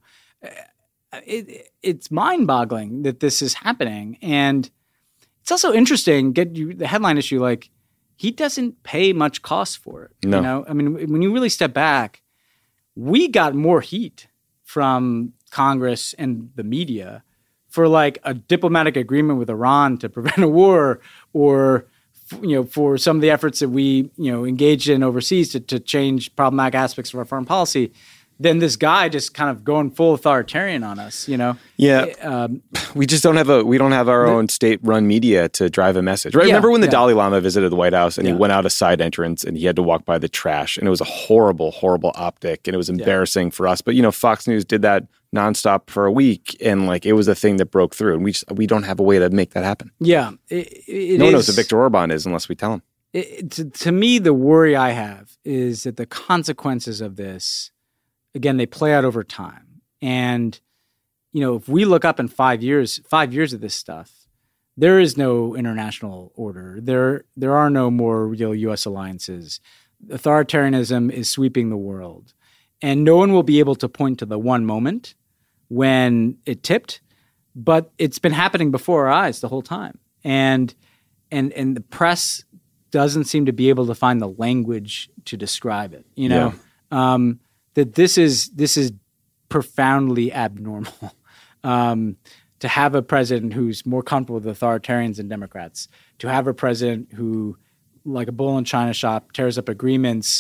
It's mind-boggling that this is happening. And it's also interesting, the headline issue, like, he doesn't pay much cost for it. No. I mean, when you really step back, we got more heat from Congress and the media for like a diplomatic agreement with Iran to prevent a war, or for some of the efforts that we engaged in overseas to change problematic aspects of our foreign policy, than this guy just kind of going full authoritarian on us. Yeah, we just don't have our own state-run media to drive a message. Right? Yeah, remember when the Dalai Lama visited the White House and he Yeah. went out a side entrance and he had to walk by the trash, and it was a horrible, horrible optic, and it was embarrassing for us. But Fox News did that nonstop for a week, and like it was a thing that broke through, and we don't have a way to make that happen. Yeah, No one knows who Viktor Orban is unless we tell him. To me, the worry I have is that the consequences of this, again, they play out over time. And, if we look up in 5 years of this stuff, there is no international order. There are no more real U.S. alliances. Authoritarianism is sweeping the world. And no one will be able to point to the one moment when it tipped, but it's been happening before our eyes the whole time. And the press doesn't seem to be able to find the language to describe it, that this is profoundly abnormal. To have a president who's more comfortable with authoritarians than Democrats, to have a president who, like a bull in China shop, tears up agreements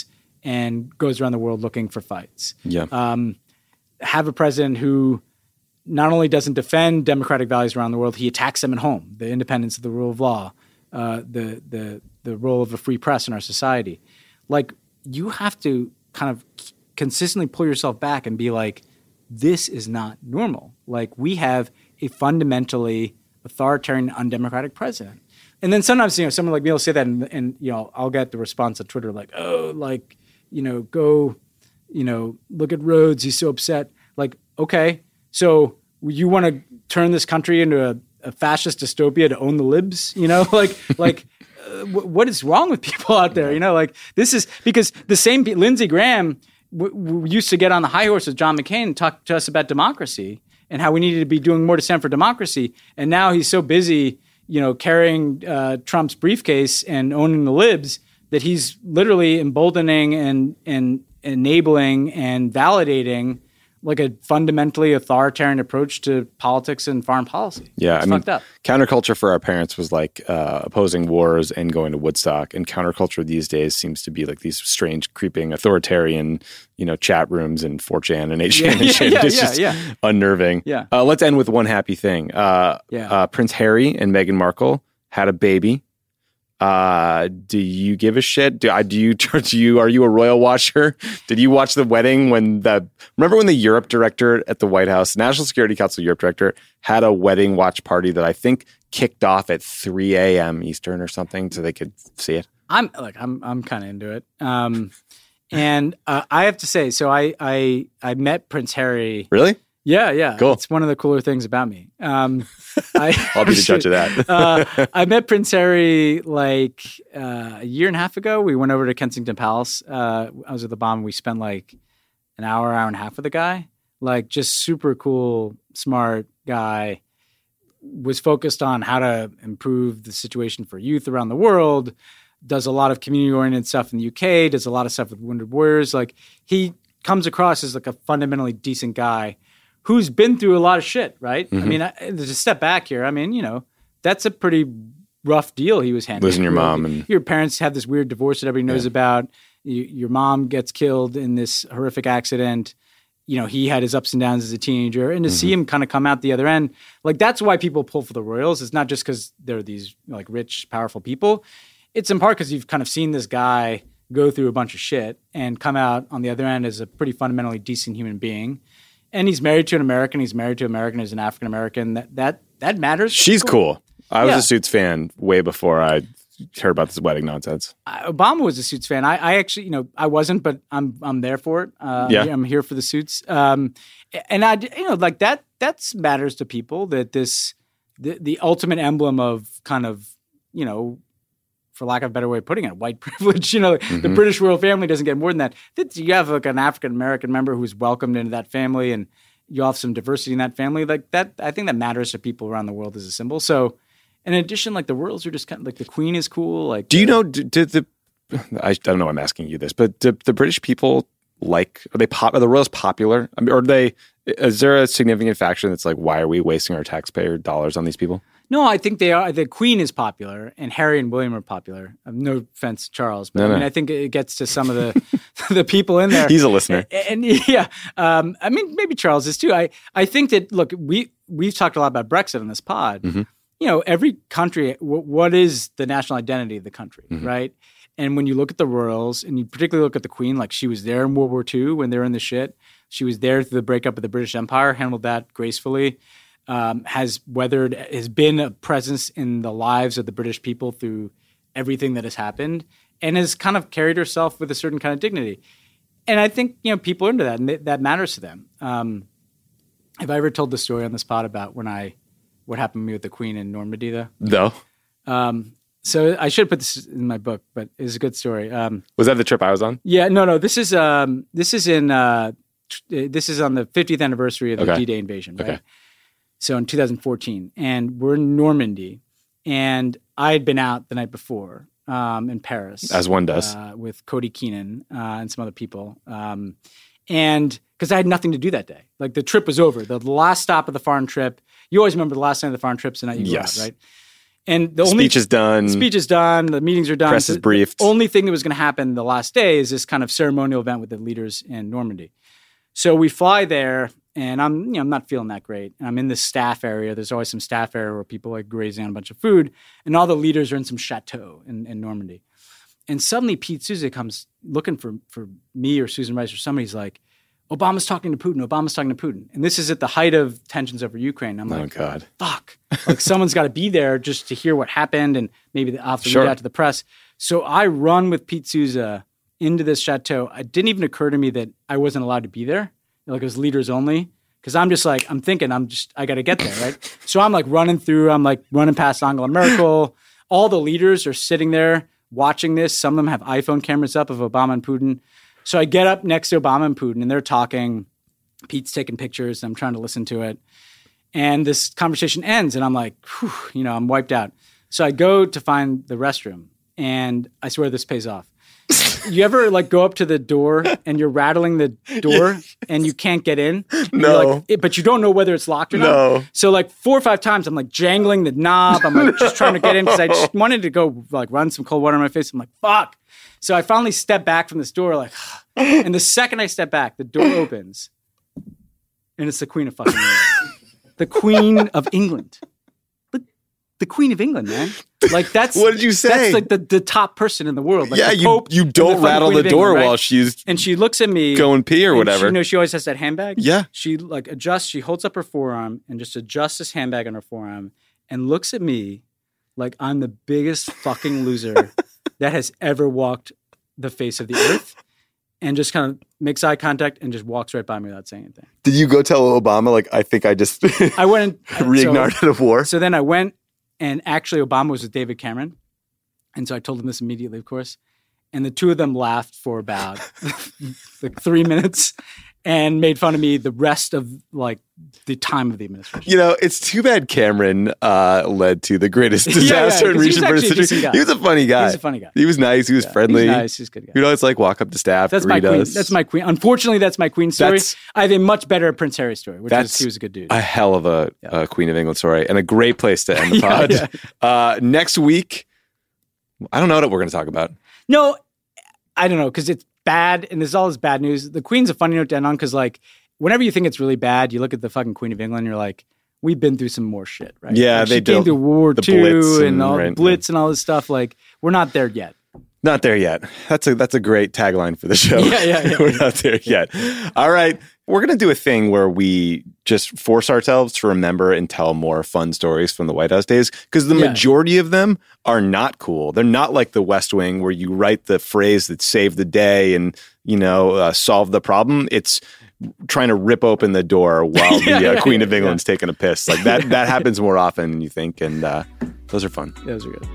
and goes around the world looking for fights. Yeah. Have a president who not only doesn't defend democratic values around the world, he attacks them at home, the independence of the rule of law, the role of a free press in our society. Like, you have to kind of consistently pull yourself back and be like, this is not normal. Like, we have a fundamentally authoritarian, undemocratic president. And then sometimes, someone like me will say that and I'll get the response on Twitter like, oh, like, go, look at Rhodes, he's so upset. Like, okay, so you want to turn this country into a fascist dystopia to own the libs? What is wrong with people out there? Like, this is because the same Lindsey Graham used to get on the high horse with John McCain and talk to us about democracy and how we needed to be doing more to stand for democracy. And now he's so busy, carrying Trump's briefcase and owning the libs that he's literally emboldening and enabling and validating like a fundamentally authoritarian approach to politics and foreign policy. Yeah, it's fucked up. Counterculture for our parents was like opposing wars and going to Woodstock, and counterculture these days seems to be like these strange, creeping, authoritarian, chat rooms and 4chan and 8chan and shit. It's just unnerving. Yeah. Let's end with one happy thing. Prince Harry and Meghan Markle had a baby. Do you give a shit? Are you a royal watcher? Did you watch the wedding remember when the Europe director at the White House, National Security Council Europe director, had a wedding watch party that I think kicked off at 3 a.m. Eastern or something so they could see it? I'm kind of into it. And I have to say, so I met Prince Harry. Really? Yeah. Cool. It's one of the cooler things about me. I'll be the judge of that. I met Prince Harry like a year and a half ago. We went over to Kensington Palace. I was at the Bomb. We spent like an hour and a half with the guy. Like, just super cool, smart guy. Was focused on how to improve the situation for youth around the world. Does a lot of community-oriented stuff in the UK. Does a lot of stuff with Wounded Warriors. Like, he comes across as like a fundamentally decent guy who's been through a lot of shit, right? Mm-hmm. I mean, to step back here, I mean, that's a pretty rough deal he was handling. Losing your mom. And your parents have this weird divorce that everybody knows about. Your mom gets killed in this horrific accident. He had his ups and downs as a teenager. And to see him kind of come out the other end, like, that's why people pull for the royals. It's not just because they're these like rich, powerful people. It's in part because you've kind of seen this guy go through a bunch of shit and come out on the other end as a pretty fundamentally decent human being. And he's married to an American. He's married to an American as an African American. That matters. She's cool. I was a Suits fan way before I heard about this wedding nonsense. Obama was a Suits fan. I actually, I wasn't, but I'm there for it. I'm here for the Suits. And I, like that matters to people. That the ultimate emblem of kind of, for lack of a better way of putting it, white privilege. The British royal family doesn't get more than that. You have like an African-American member who's welcomed into that family and you have some diversity in that family. Like that, I think that matters to people around the world as a symbol. So in addition, like the royals are just kind of like the Queen is cool. Like, do you know, I don't know I'm asking you this, but do the British people are the royals popular? I mean, is there a significant faction that's like, why are we wasting our taxpayer dollars on these people? No, I think they are. The Queen is popular, and Harry and William are popular. No offense, Charles, but I think it gets to some of the people in there. He's a listener, and I mean, maybe Charles is too. I think that we've talked a lot about Brexit on this pod. Mm-hmm. Every country, what is the national identity of the country, right? And when you look at the royals, and you particularly look at the Queen, like she was there in World War II when they were in the shit. She was there through the breakup of the British Empire, handled that gracefully. Has been a presence in the lives of the British people through everything that has happened, and has kind of carried herself with a certain kind of dignity. And I think, people are into that, and that matters to them. Have I ever told the story on this pod about what happened to me with the Queen in Normandy, though? No. So I should put this in my book, but it's a good story. Was that the trip I was on? Yeah, no. This is on the 50th anniversary of the D-Day invasion, right? Okay. So in 2014, and we're in Normandy, and I had been out the night before in Paris, as one does, with Cody Keenan and some other people, and because I had nothing to do that day. Like, the trip was over. The last stop of the foreign trip. You always remember the last night of the foreign trip's the night you go out, right? And the speech is done. Speech is done. The meetings are done. Press is briefed. The only thing that was going to happen the last day is this kind of ceremonial event with the leaders in Normandy. So we fly there, and I'm not feeling that great. And I'm in this staff area. There's always some staff area where people like grazing on a bunch of food, and all the leaders are in some chateau in Normandy. And suddenly Pete Souza comes looking for me or Susan Rice or somebody's like, Obama's talking to Putin. Obama's talking to Putin. And this is at the height of tensions over Ukraine. I'm like, God. Fuck. Like someone's got to be there just to hear what happened and maybe I'll have to read out to the press. So I run with Pete Souza into this chateau. It didn't even occur to me that I wasn't allowed to be there. Like it was leaders only. Because I'm just like, I'm thinking I got to get there, right? So I'm like running past Angela Merkel. All the leaders are sitting there watching this. Some of them have iPhone cameras up of Obama and Putin. So I get up next to Obama and Putin, and they're talking. Pete's taking pictures, and I'm trying to listen to it. And this conversation ends, and I'm like, whew, I'm wiped out. So I go to find the restroom, and I swear this pays off. You ever like go up to the door, and you're rattling the door, and you can't get in? No. But you don't know whether it's locked or not. No. So like 4 or 5 times, I'm like jangling the knob. I'm like just trying to get in because I just wanted to go like run some cold water on my face. I'm like, fuck. So I finally step back from this door, like, and the second I step back, the door opens, and it's the Queen of fucking England. The Queen of England. The Queen of England, man. Like that's what did you say? That's like the top person in the world. Like yeah, you don't rattle the door England, right? While she's and she looks at me going pee or whatever. She always has that handbag. Yeah, she like adjusts. She holds up her forearm and just adjusts this handbag on her forearm and looks at me like I'm the biggest fucking loser that has ever walked the face of the earth, and just kind of makes eye contact and just walks right by me without saying anything. Did you go tell Obama like I think I just I went and reignited a war? So then I went. And actually, Obama was with David Cameron. And so I told him this immediately, of course. And the two of them laughed for about like 3 minutes and made fun of me the rest of like the time of the administration. It's too bad Cameron led to the greatest disaster in recent British history. He was a funny guy. He was a funny guy. He was nice. He was friendly. He was nice. He was a good guy. He'd always like walk up to staff. That's my queen. That's my queen. Unfortunately, that's my queen story. I have a much better Prince Harry story, which is he was a good dude. A hell of a Queen of England story and a great place to end the pod. Next week, I don't know what we're going to talk about. No, I don't know because it's bad and there's all this bad news. The Queen's a funny note to end on because like whenever you think it's really bad, you look at the fucking Queen of England and you're like, we've been through some more shit, right? Yeah, like they came through World War II and all the right, Blitz and all this stuff. Like we're not there yet. Not there yet. That's a great tagline for the show. Yeah. We're not there yet. All right. We're going to do a thing where we just force ourselves to remember and tell more fun stories from the White House days because the majority of them are not cool. They're not like the West Wing where you write the phrase that saved the day and, solve the problem. It's trying to rip open the door while the Queen of England's taking a piss. Like that happens more often than you think. And those are fun. Those are good.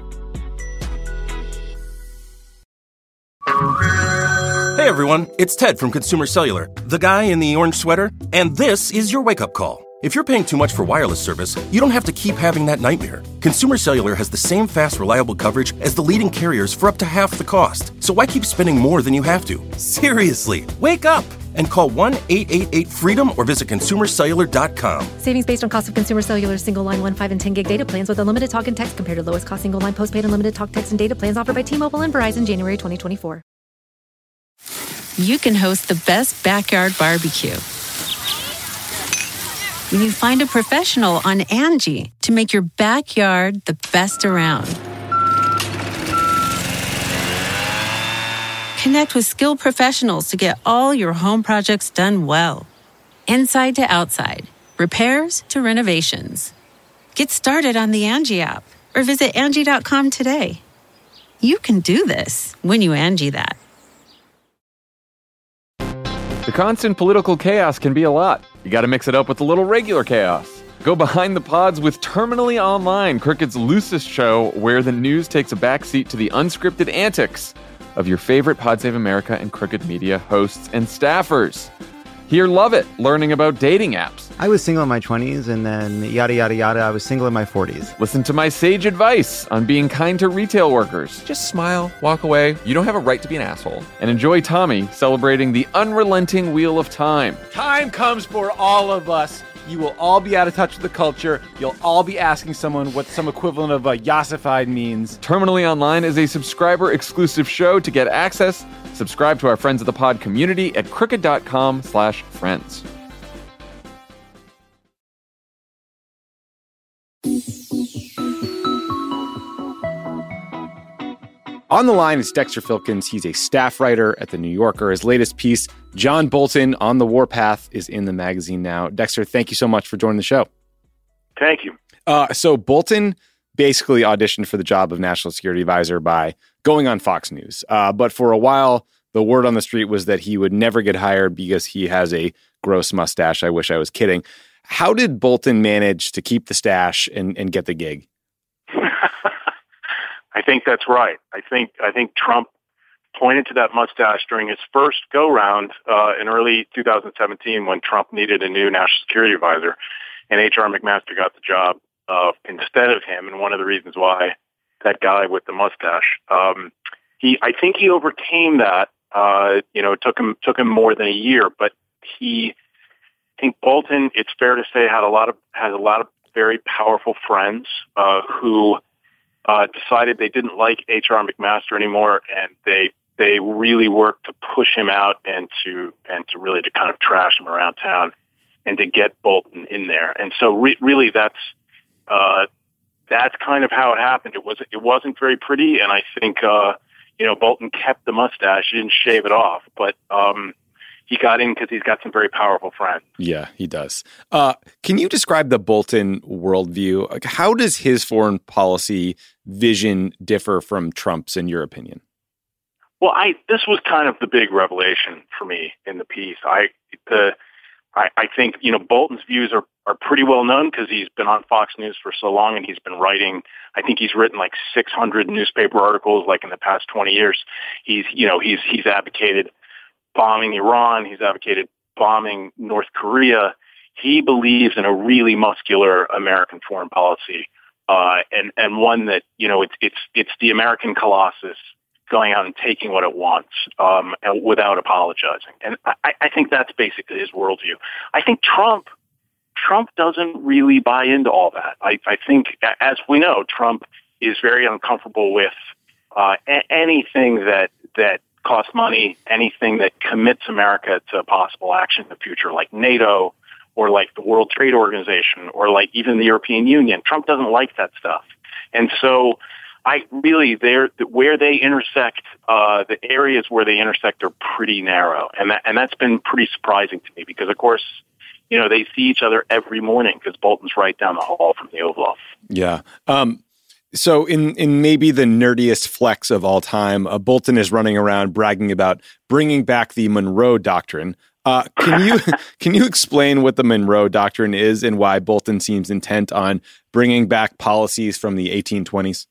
Hey everyone, it's Ted from Consumer Cellular, the guy in the orange sweater, and this is your wake-up call. If you're paying too much for wireless service, you don't have to keep having that nightmare. Consumer Cellular has the same fast, reliable coverage as the leading carriers for up to half the cost. So why keep spending more than you have to? Seriously, wake up and call 1-888-FREEDOM or visit consumercellular.com. Savings based on cost of Consumer Cellular single line 1, 5, and 10 gig data plans with unlimited talk and text compared to lowest cost single line postpaid unlimited talk, text, and data plans offered by T-Mobile and Verizon January 2024. You can host the best backyard barbecue when you find a professional on Angie to make your backyard the best around. Connect with skilled professionals to get all your home projects done well. Inside to outside, repairs to renovations. Get started on the Angie app or visit Angie.com today. You can do this when you Angie that. The constant political chaos can be a lot. You got to mix it up with a little regular chaos. Go behind the pods with Terminally Online, Crooked's loosest show where the news takes a backseat to the unscripted antics of your favorite Pod Save America and Crooked Media hosts and staffers. Hear Love It, learning about dating apps. I was single in my 20s, and then yada, yada, yada, I was single in my 40s. Listen to my sage advice on being kind to retail workers. Just smile, walk away. You don't have a right to be an asshole. And enjoy Tommy celebrating the unrelenting wheel of time. Time comes for all of us. You will all be out of touch with the culture. You'll all be asking someone what some equivalent of yassified means. Terminally Online is a subscriber-exclusive show. To get access, subscribe to our Friends of the Pod community at crooked.com/friends. On the line is Dexter Filkins. He's a staff writer at The New Yorker. His latest piece, John Bolton on the Warpath, is in the magazine now. Dexter, thank you so much for joining the show. Thank you. So Bolton basically auditioned for the job of National Security Advisor by going on Fox News. But for a while, the word on the street was that he would never get hired because he has a gross mustache. I wish I was kidding. How did Bolton manage to keep the stash and get the gig? I think that's right. I think Trump pointed to that mustache during his first go-round in early 2017 when Trump needed a new national security advisor, and H.R. McMaster got the job instead of him. And one of the reasons why that guy with the mustache, I think he overcame that. It took him more than a year, but I think Bolton, it's fair to say, has a lot of very powerful friends who decided they didn't like H.R. McMaster anymore, and they really worked to push him out and to really to kind of trash him around town and to get Bolton in there. And so really that's kind of how it happened. It wasn't very pretty, and I think Bolton kept the mustache. He didn't shave it off, but he got in because he's got some very powerful friends. Yeah, he does. Can you describe the Bolton worldview? Like, how does his foreign policy vision differ from Trump's, in your opinion? Well, this was kind of the big revelation for me in the piece. I think Bolton's views are pretty well known because he's been on Fox News for so long, and he's been writing. I think he's written like 600 newspaper articles like in the past 20 years. He's advocated bombing Iran. He's advocated bombing North Korea. He believes in a really muscular American foreign policy, and one that it's the American Colossus going out and taking what it wants without apologizing. And I think that's basically his worldview. I think Trump doesn't really buy into all that. I think, as we know, Trump is very uncomfortable with anything that costs money, anything that commits America to possible action in the future, like NATO or like the World Trade Organization or like even the European Union. Trump doesn't like that stuff. And so where they intersect, the areas where they intersect are pretty narrow. And that's been pretty surprising to me because, of course, they see each other every morning because Bolton's right down the hall from the Oval Office. Yeah. So in maybe the nerdiest flex of all time, Bolton is running around bragging about bringing back the Monroe Doctrine. Can you explain what the Monroe Doctrine is and why Bolton seems intent on bringing back policies from the 1820s?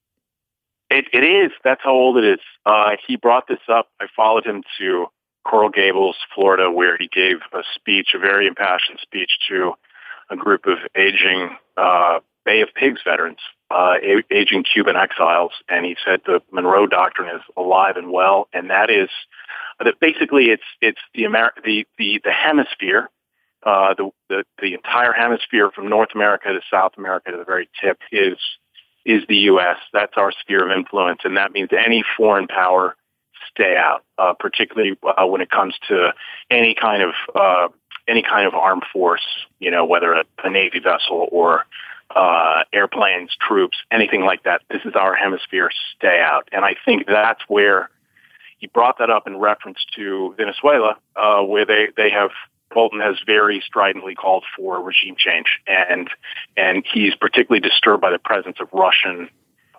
It is. That's how old it is. He brought this up. I followed him to Coral Gables, Florida, where he gave a very impassioned speech to a group of aging Bay of Pigs veterans, aging Cuban exiles, and he said the Monroe Doctrine is alive and well, and that is that basically it's the hemisphere, the entire hemisphere from North America to South America to the very tip is the U.S. That's our sphere of influence, and that means any foreign power stay out, particularly when it comes to any kind of armed force, whether a Navy vessel or airplanes, troops, anything like that. This is our hemisphere, stay out. And I think that's where he brought that up in reference to Venezuela, where Bolton has very stridently called for regime change. And he's particularly disturbed by the presence of Russian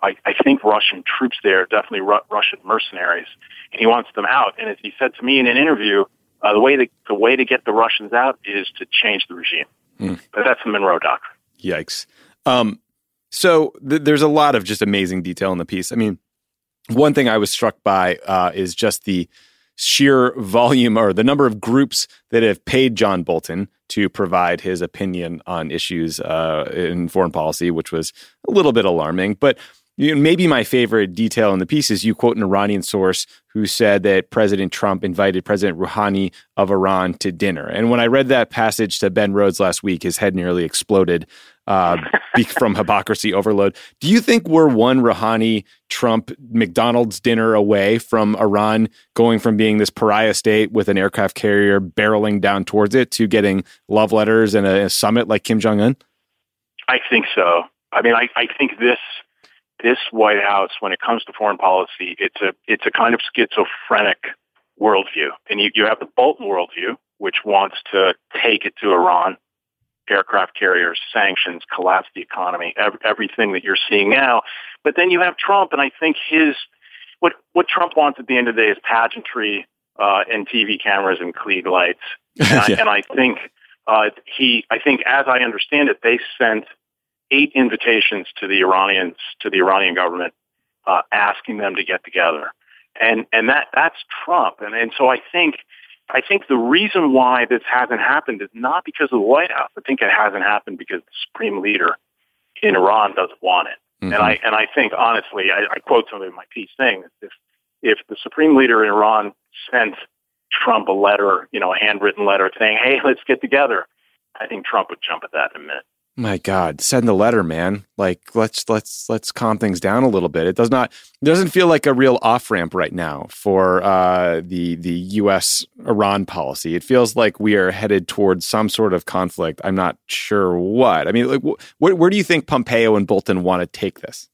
troops there, definitely Russian mercenaries. And he wants them out. And as he said to me in an interview, the way to get the Russians out is to change the regime. But that's the Monroe Doctrine. Yikes. So there's a lot of just amazing detail in the piece. I mean, one thing I was struck by is just the sheer volume or the number of groups that have paid John Bolton to provide his opinion on issues in foreign policy, which was a little bit alarming. But maybe my favorite detail in the piece is you quote an Iranian source who said that President Trump invited President Rouhani of Iran to dinner. And when I read that passage to Ben Rhodes last week, his head nearly exploded from hypocrisy overload. Do you think we're one Rouhani-Trump McDonald's dinner away from Iran going from being this pariah state with an aircraft carrier barreling down towards it to getting love letters and a summit like Kim Jong-un? I think so. I mean, I think this White House, when it comes to foreign policy, it's a kind of schizophrenic worldview. And you have the Bolton worldview, which wants to take it to Iran, aircraft carriers, sanctions, collapse the economy, everything that you're seeing now. But then you have Trump, and I think what Trump wants at the end of the day is pageantry and TV cameras and Klieg lights. And I think as I understand it, they sent 8 invitations to the Iranian government, asking them to get together. And that's Trump. And so I think the reason why this hasn't happened is not because of the White House. I think it hasn't happened because the supreme leader in Iran doesn't want it. Mm-hmm. And I think, honestly, I quote somebody in my piece saying that if the supreme leader in Iran sent Trump a letter, a handwritten letter saying, hey, let's get together, I think Trump would jump at that in a minute. My God, send the letter, man. Like, let's calm things down a little bit. It doesn't feel like a real off-ramp right now for the U.S. Iran policy. It feels like we are headed towards some sort of conflict. I'm not sure what. I mean, like, where do you think Pompeo and Bolton want to take this?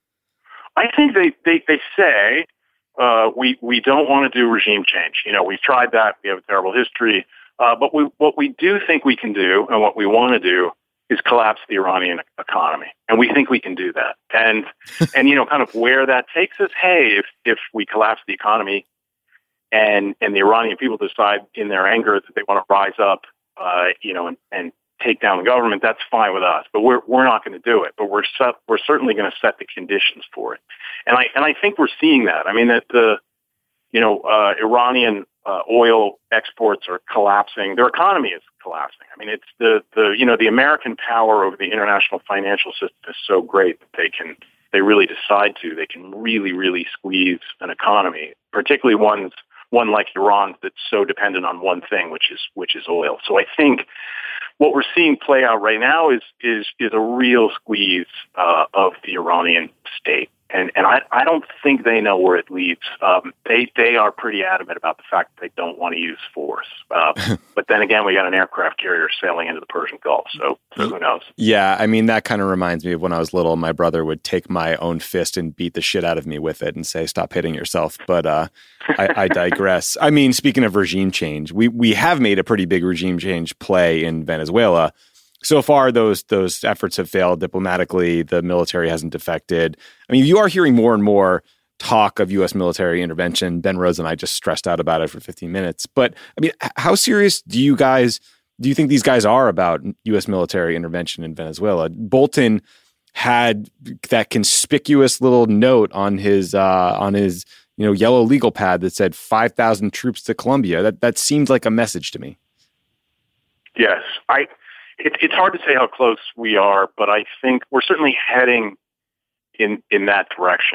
I think they say we don't want to do regime change. We've tried that. We have a terrible history. But what we do think we can do, and what we want to do, is collapse the Iranian economy. And we think we can do that. And kind of where that takes us, hey, if we collapse the economy and the Iranian people decide in their anger that they want to rise up, and take down the government, that's fine with us. But we're not going to do it. But we're certainly going to set the conditions for it. And I think we're seeing that. I mean, that the Iranian oil exports are collapsing. Their economy is collapsing. I mean, it's the American power over the international financial system is so great that they really decide to. They can really, really squeeze an economy, particularly one like Iran that's so dependent on one thing, which is oil. So I think what we're seeing play out right now is a real squeeze of the Iranian state. And I don't think they know where it leads. They are pretty adamant about the fact that they don't want to use force. But then again, we got an aircraft carrier sailing into the Persian Gulf, so who knows? Yeah, I mean, that kind of reminds me of when I was little. My brother would take my own fist and beat the shit out of me with it and say, stop hitting yourself. But I digress. I mean, speaking of regime change, we have made a pretty big regime change play in Venezuela. So far, those efforts have failed diplomatically. The military hasn't defected. I mean, you are hearing more and more talk of U.S. military intervention. Ben Rhodes and I just stressed out about it for 15 minutes. But I mean, how serious do you think these guys are about U.S. military intervention in Venezuela? Bolton had that conspicuous little note on his yellow legal pad that said 5,000 troops to Colombia. That seems like a message to me. Yes, It's hard to say how close we are, but I think we're certainly heading in that direction.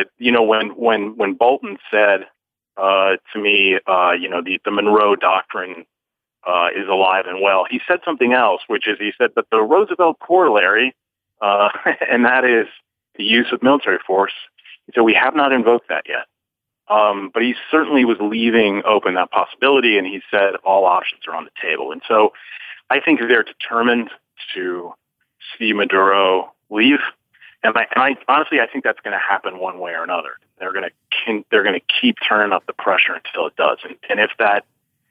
When Bolton said to me, the Monroe Doctrine is alive and well, he said something else, which is he said that the Roosevelt corollary, and that is the use of military force. He said we have not invoked that yet. But he certainly was leaving open that possibility, and he said all options are on the table. And so I think they're determined to see Maduro leave, and I honestly, I think that's going to happen one way or another. They're going to keep turning up the pressure until it does, and if that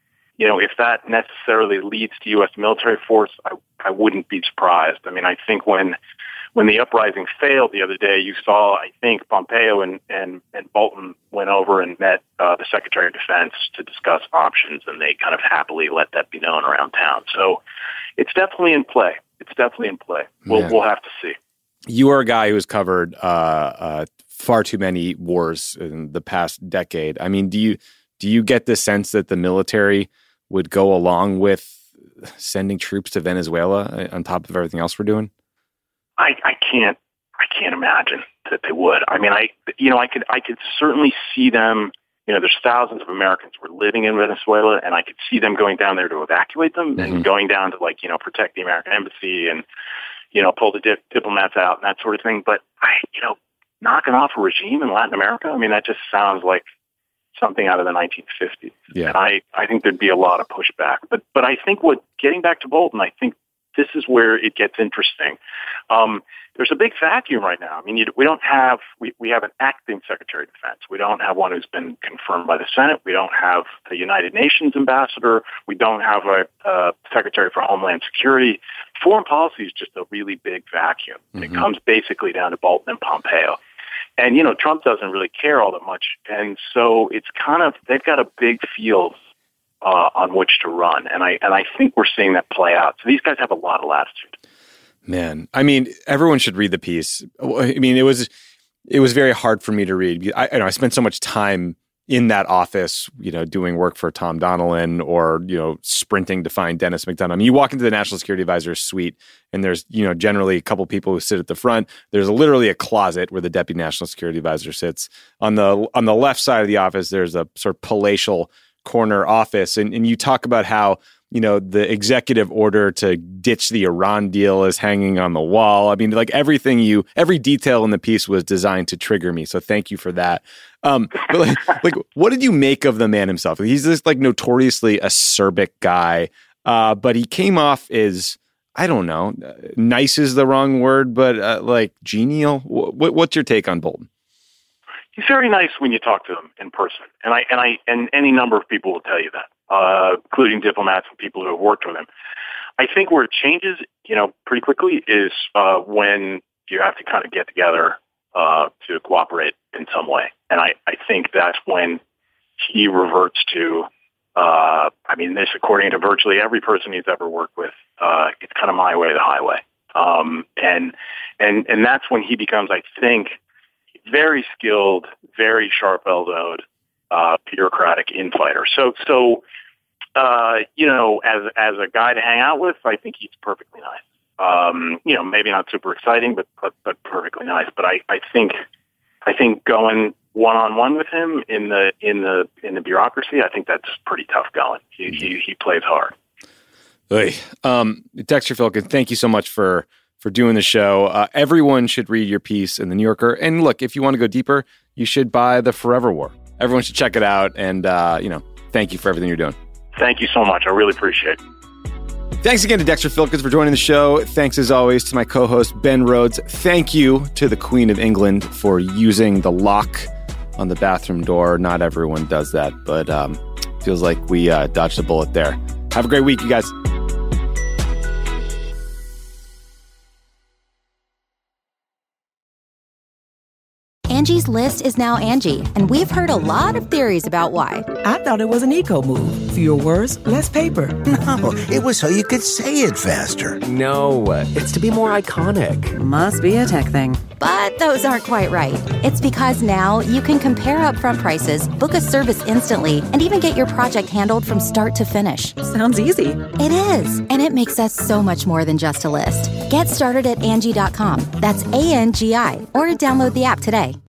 necessarily leads to U.S. military force, I wouldn't be surprised. I mean, I think when the uprising failed the other day, you saw, I think, Pompeo and Bolton went over and met the Secretary of Defense to discuss options, and they kind of happily let that be known around town. So it's definitely in play. We'll have to see. You are a guy who has covered far too many wars in the past decade. I mean, do you get the sense that the military would go along with sending troops to Venezuela on top of everything else we're doing? I can't imagine that they would. I mean, I could certainly see them. There's thousands of Americans who are living in Venezuela, and I could see them going down there to evacuate them and going down to protect the American embassy and pull the diplomats out and that sort of thing. But knocking off a regime in Latin America, I mean, that just sounds like something out of the 1950s. Yeah. And I think there'd be a lot of pushback. But I think getting back to Bolton, I think this is where it gets interesting. There's a big vacuum right now. I mean, we have an acting Secretary of Defense. We don't have one who's been confirmed by the Senate. We don't have the United Nations ambassador. We don't have a Secretary for Homeland Security. Foreign policy is just a really big vacuum. And it comes basically down to Bolton and Pompeo. And, Trump doesn't really care all that much. And so it's they've got a big field on which to run. And I think we're seeing that play out. So these guys have a lot of latitude. Man, I mean, everyone should read the piece. I mean, it was very hard for me to read. I spent so much time in that office, doing work for Tom Donilon or, sprinting to find Dennis McDonough. I mean, you walk into the National Security Advisor's suite and there's, generally a couple people who sit at the front. There's literally a closet where the Deputy National Security Advisor sits. On the left side of the office, there's a sort of palatial corner office. And you talk about how, the executive order to ditch the Iran deal is hanging on the wall. I mean, every detail in the piece was designed to trigger me. So thank you for that. But what did you make of the man himself? He's this notoriously acerbic guy, but he came off as, I don't know, nice is the wrong word, but genial. What's your take on Bolton? He's very nice when you talk to him in person, and any number of people will tell you that, including diplomats and people who have worked with him. I think where it changes, pretty quickly is when you have to kind of get together to cooperate in some way, and I think that's when he reverts to. This, according to virtually every person he's ever worked with, it's kind of my way or the highway, and that's when he becomes, I think, very skilled, very sharp-elbowed, bureaucratic infighter. So as a guy to hang out with, I think he's perfectly nice. Maybe not super exciting, but perfectly nice. But I think going one-on-one with him in the bureaucracy, I think that's pretty tough going. He plays hard. Hey, Dexter Filkins, thank you so much for doing the show. Everyone should read your piece in The New Yorker. And look, if you want to go deeper, you should buy The Forever War. Everyone should check it out. And, thank you for everything you're doing. Thank you so much. I really appreciate it. Thanks again to Dexter Filkins for joining the show. Thanks, as always, to my co-host, Ben Rhodes. Thank you to the Queen of England for using the lock on the bathroom door. Not everyone does that, but feels like we dodged a bullet there. Have a great week, you guys. Angie's List is now Angie, and we've heard a lot of theories about why. I thought it was an eco move. Fewer words, less paper. No, it was so you could say it faster. No, it's to be more iconic. Must be a tech thing. But those aren't quite right. It's because now you can compare upfront prices, book a service instantly, and even get your project handled from start to finish. Sounds easy. It is, and it makes us so much more than just a list. Get started at Angie.com. That's ANGI, or download the app today.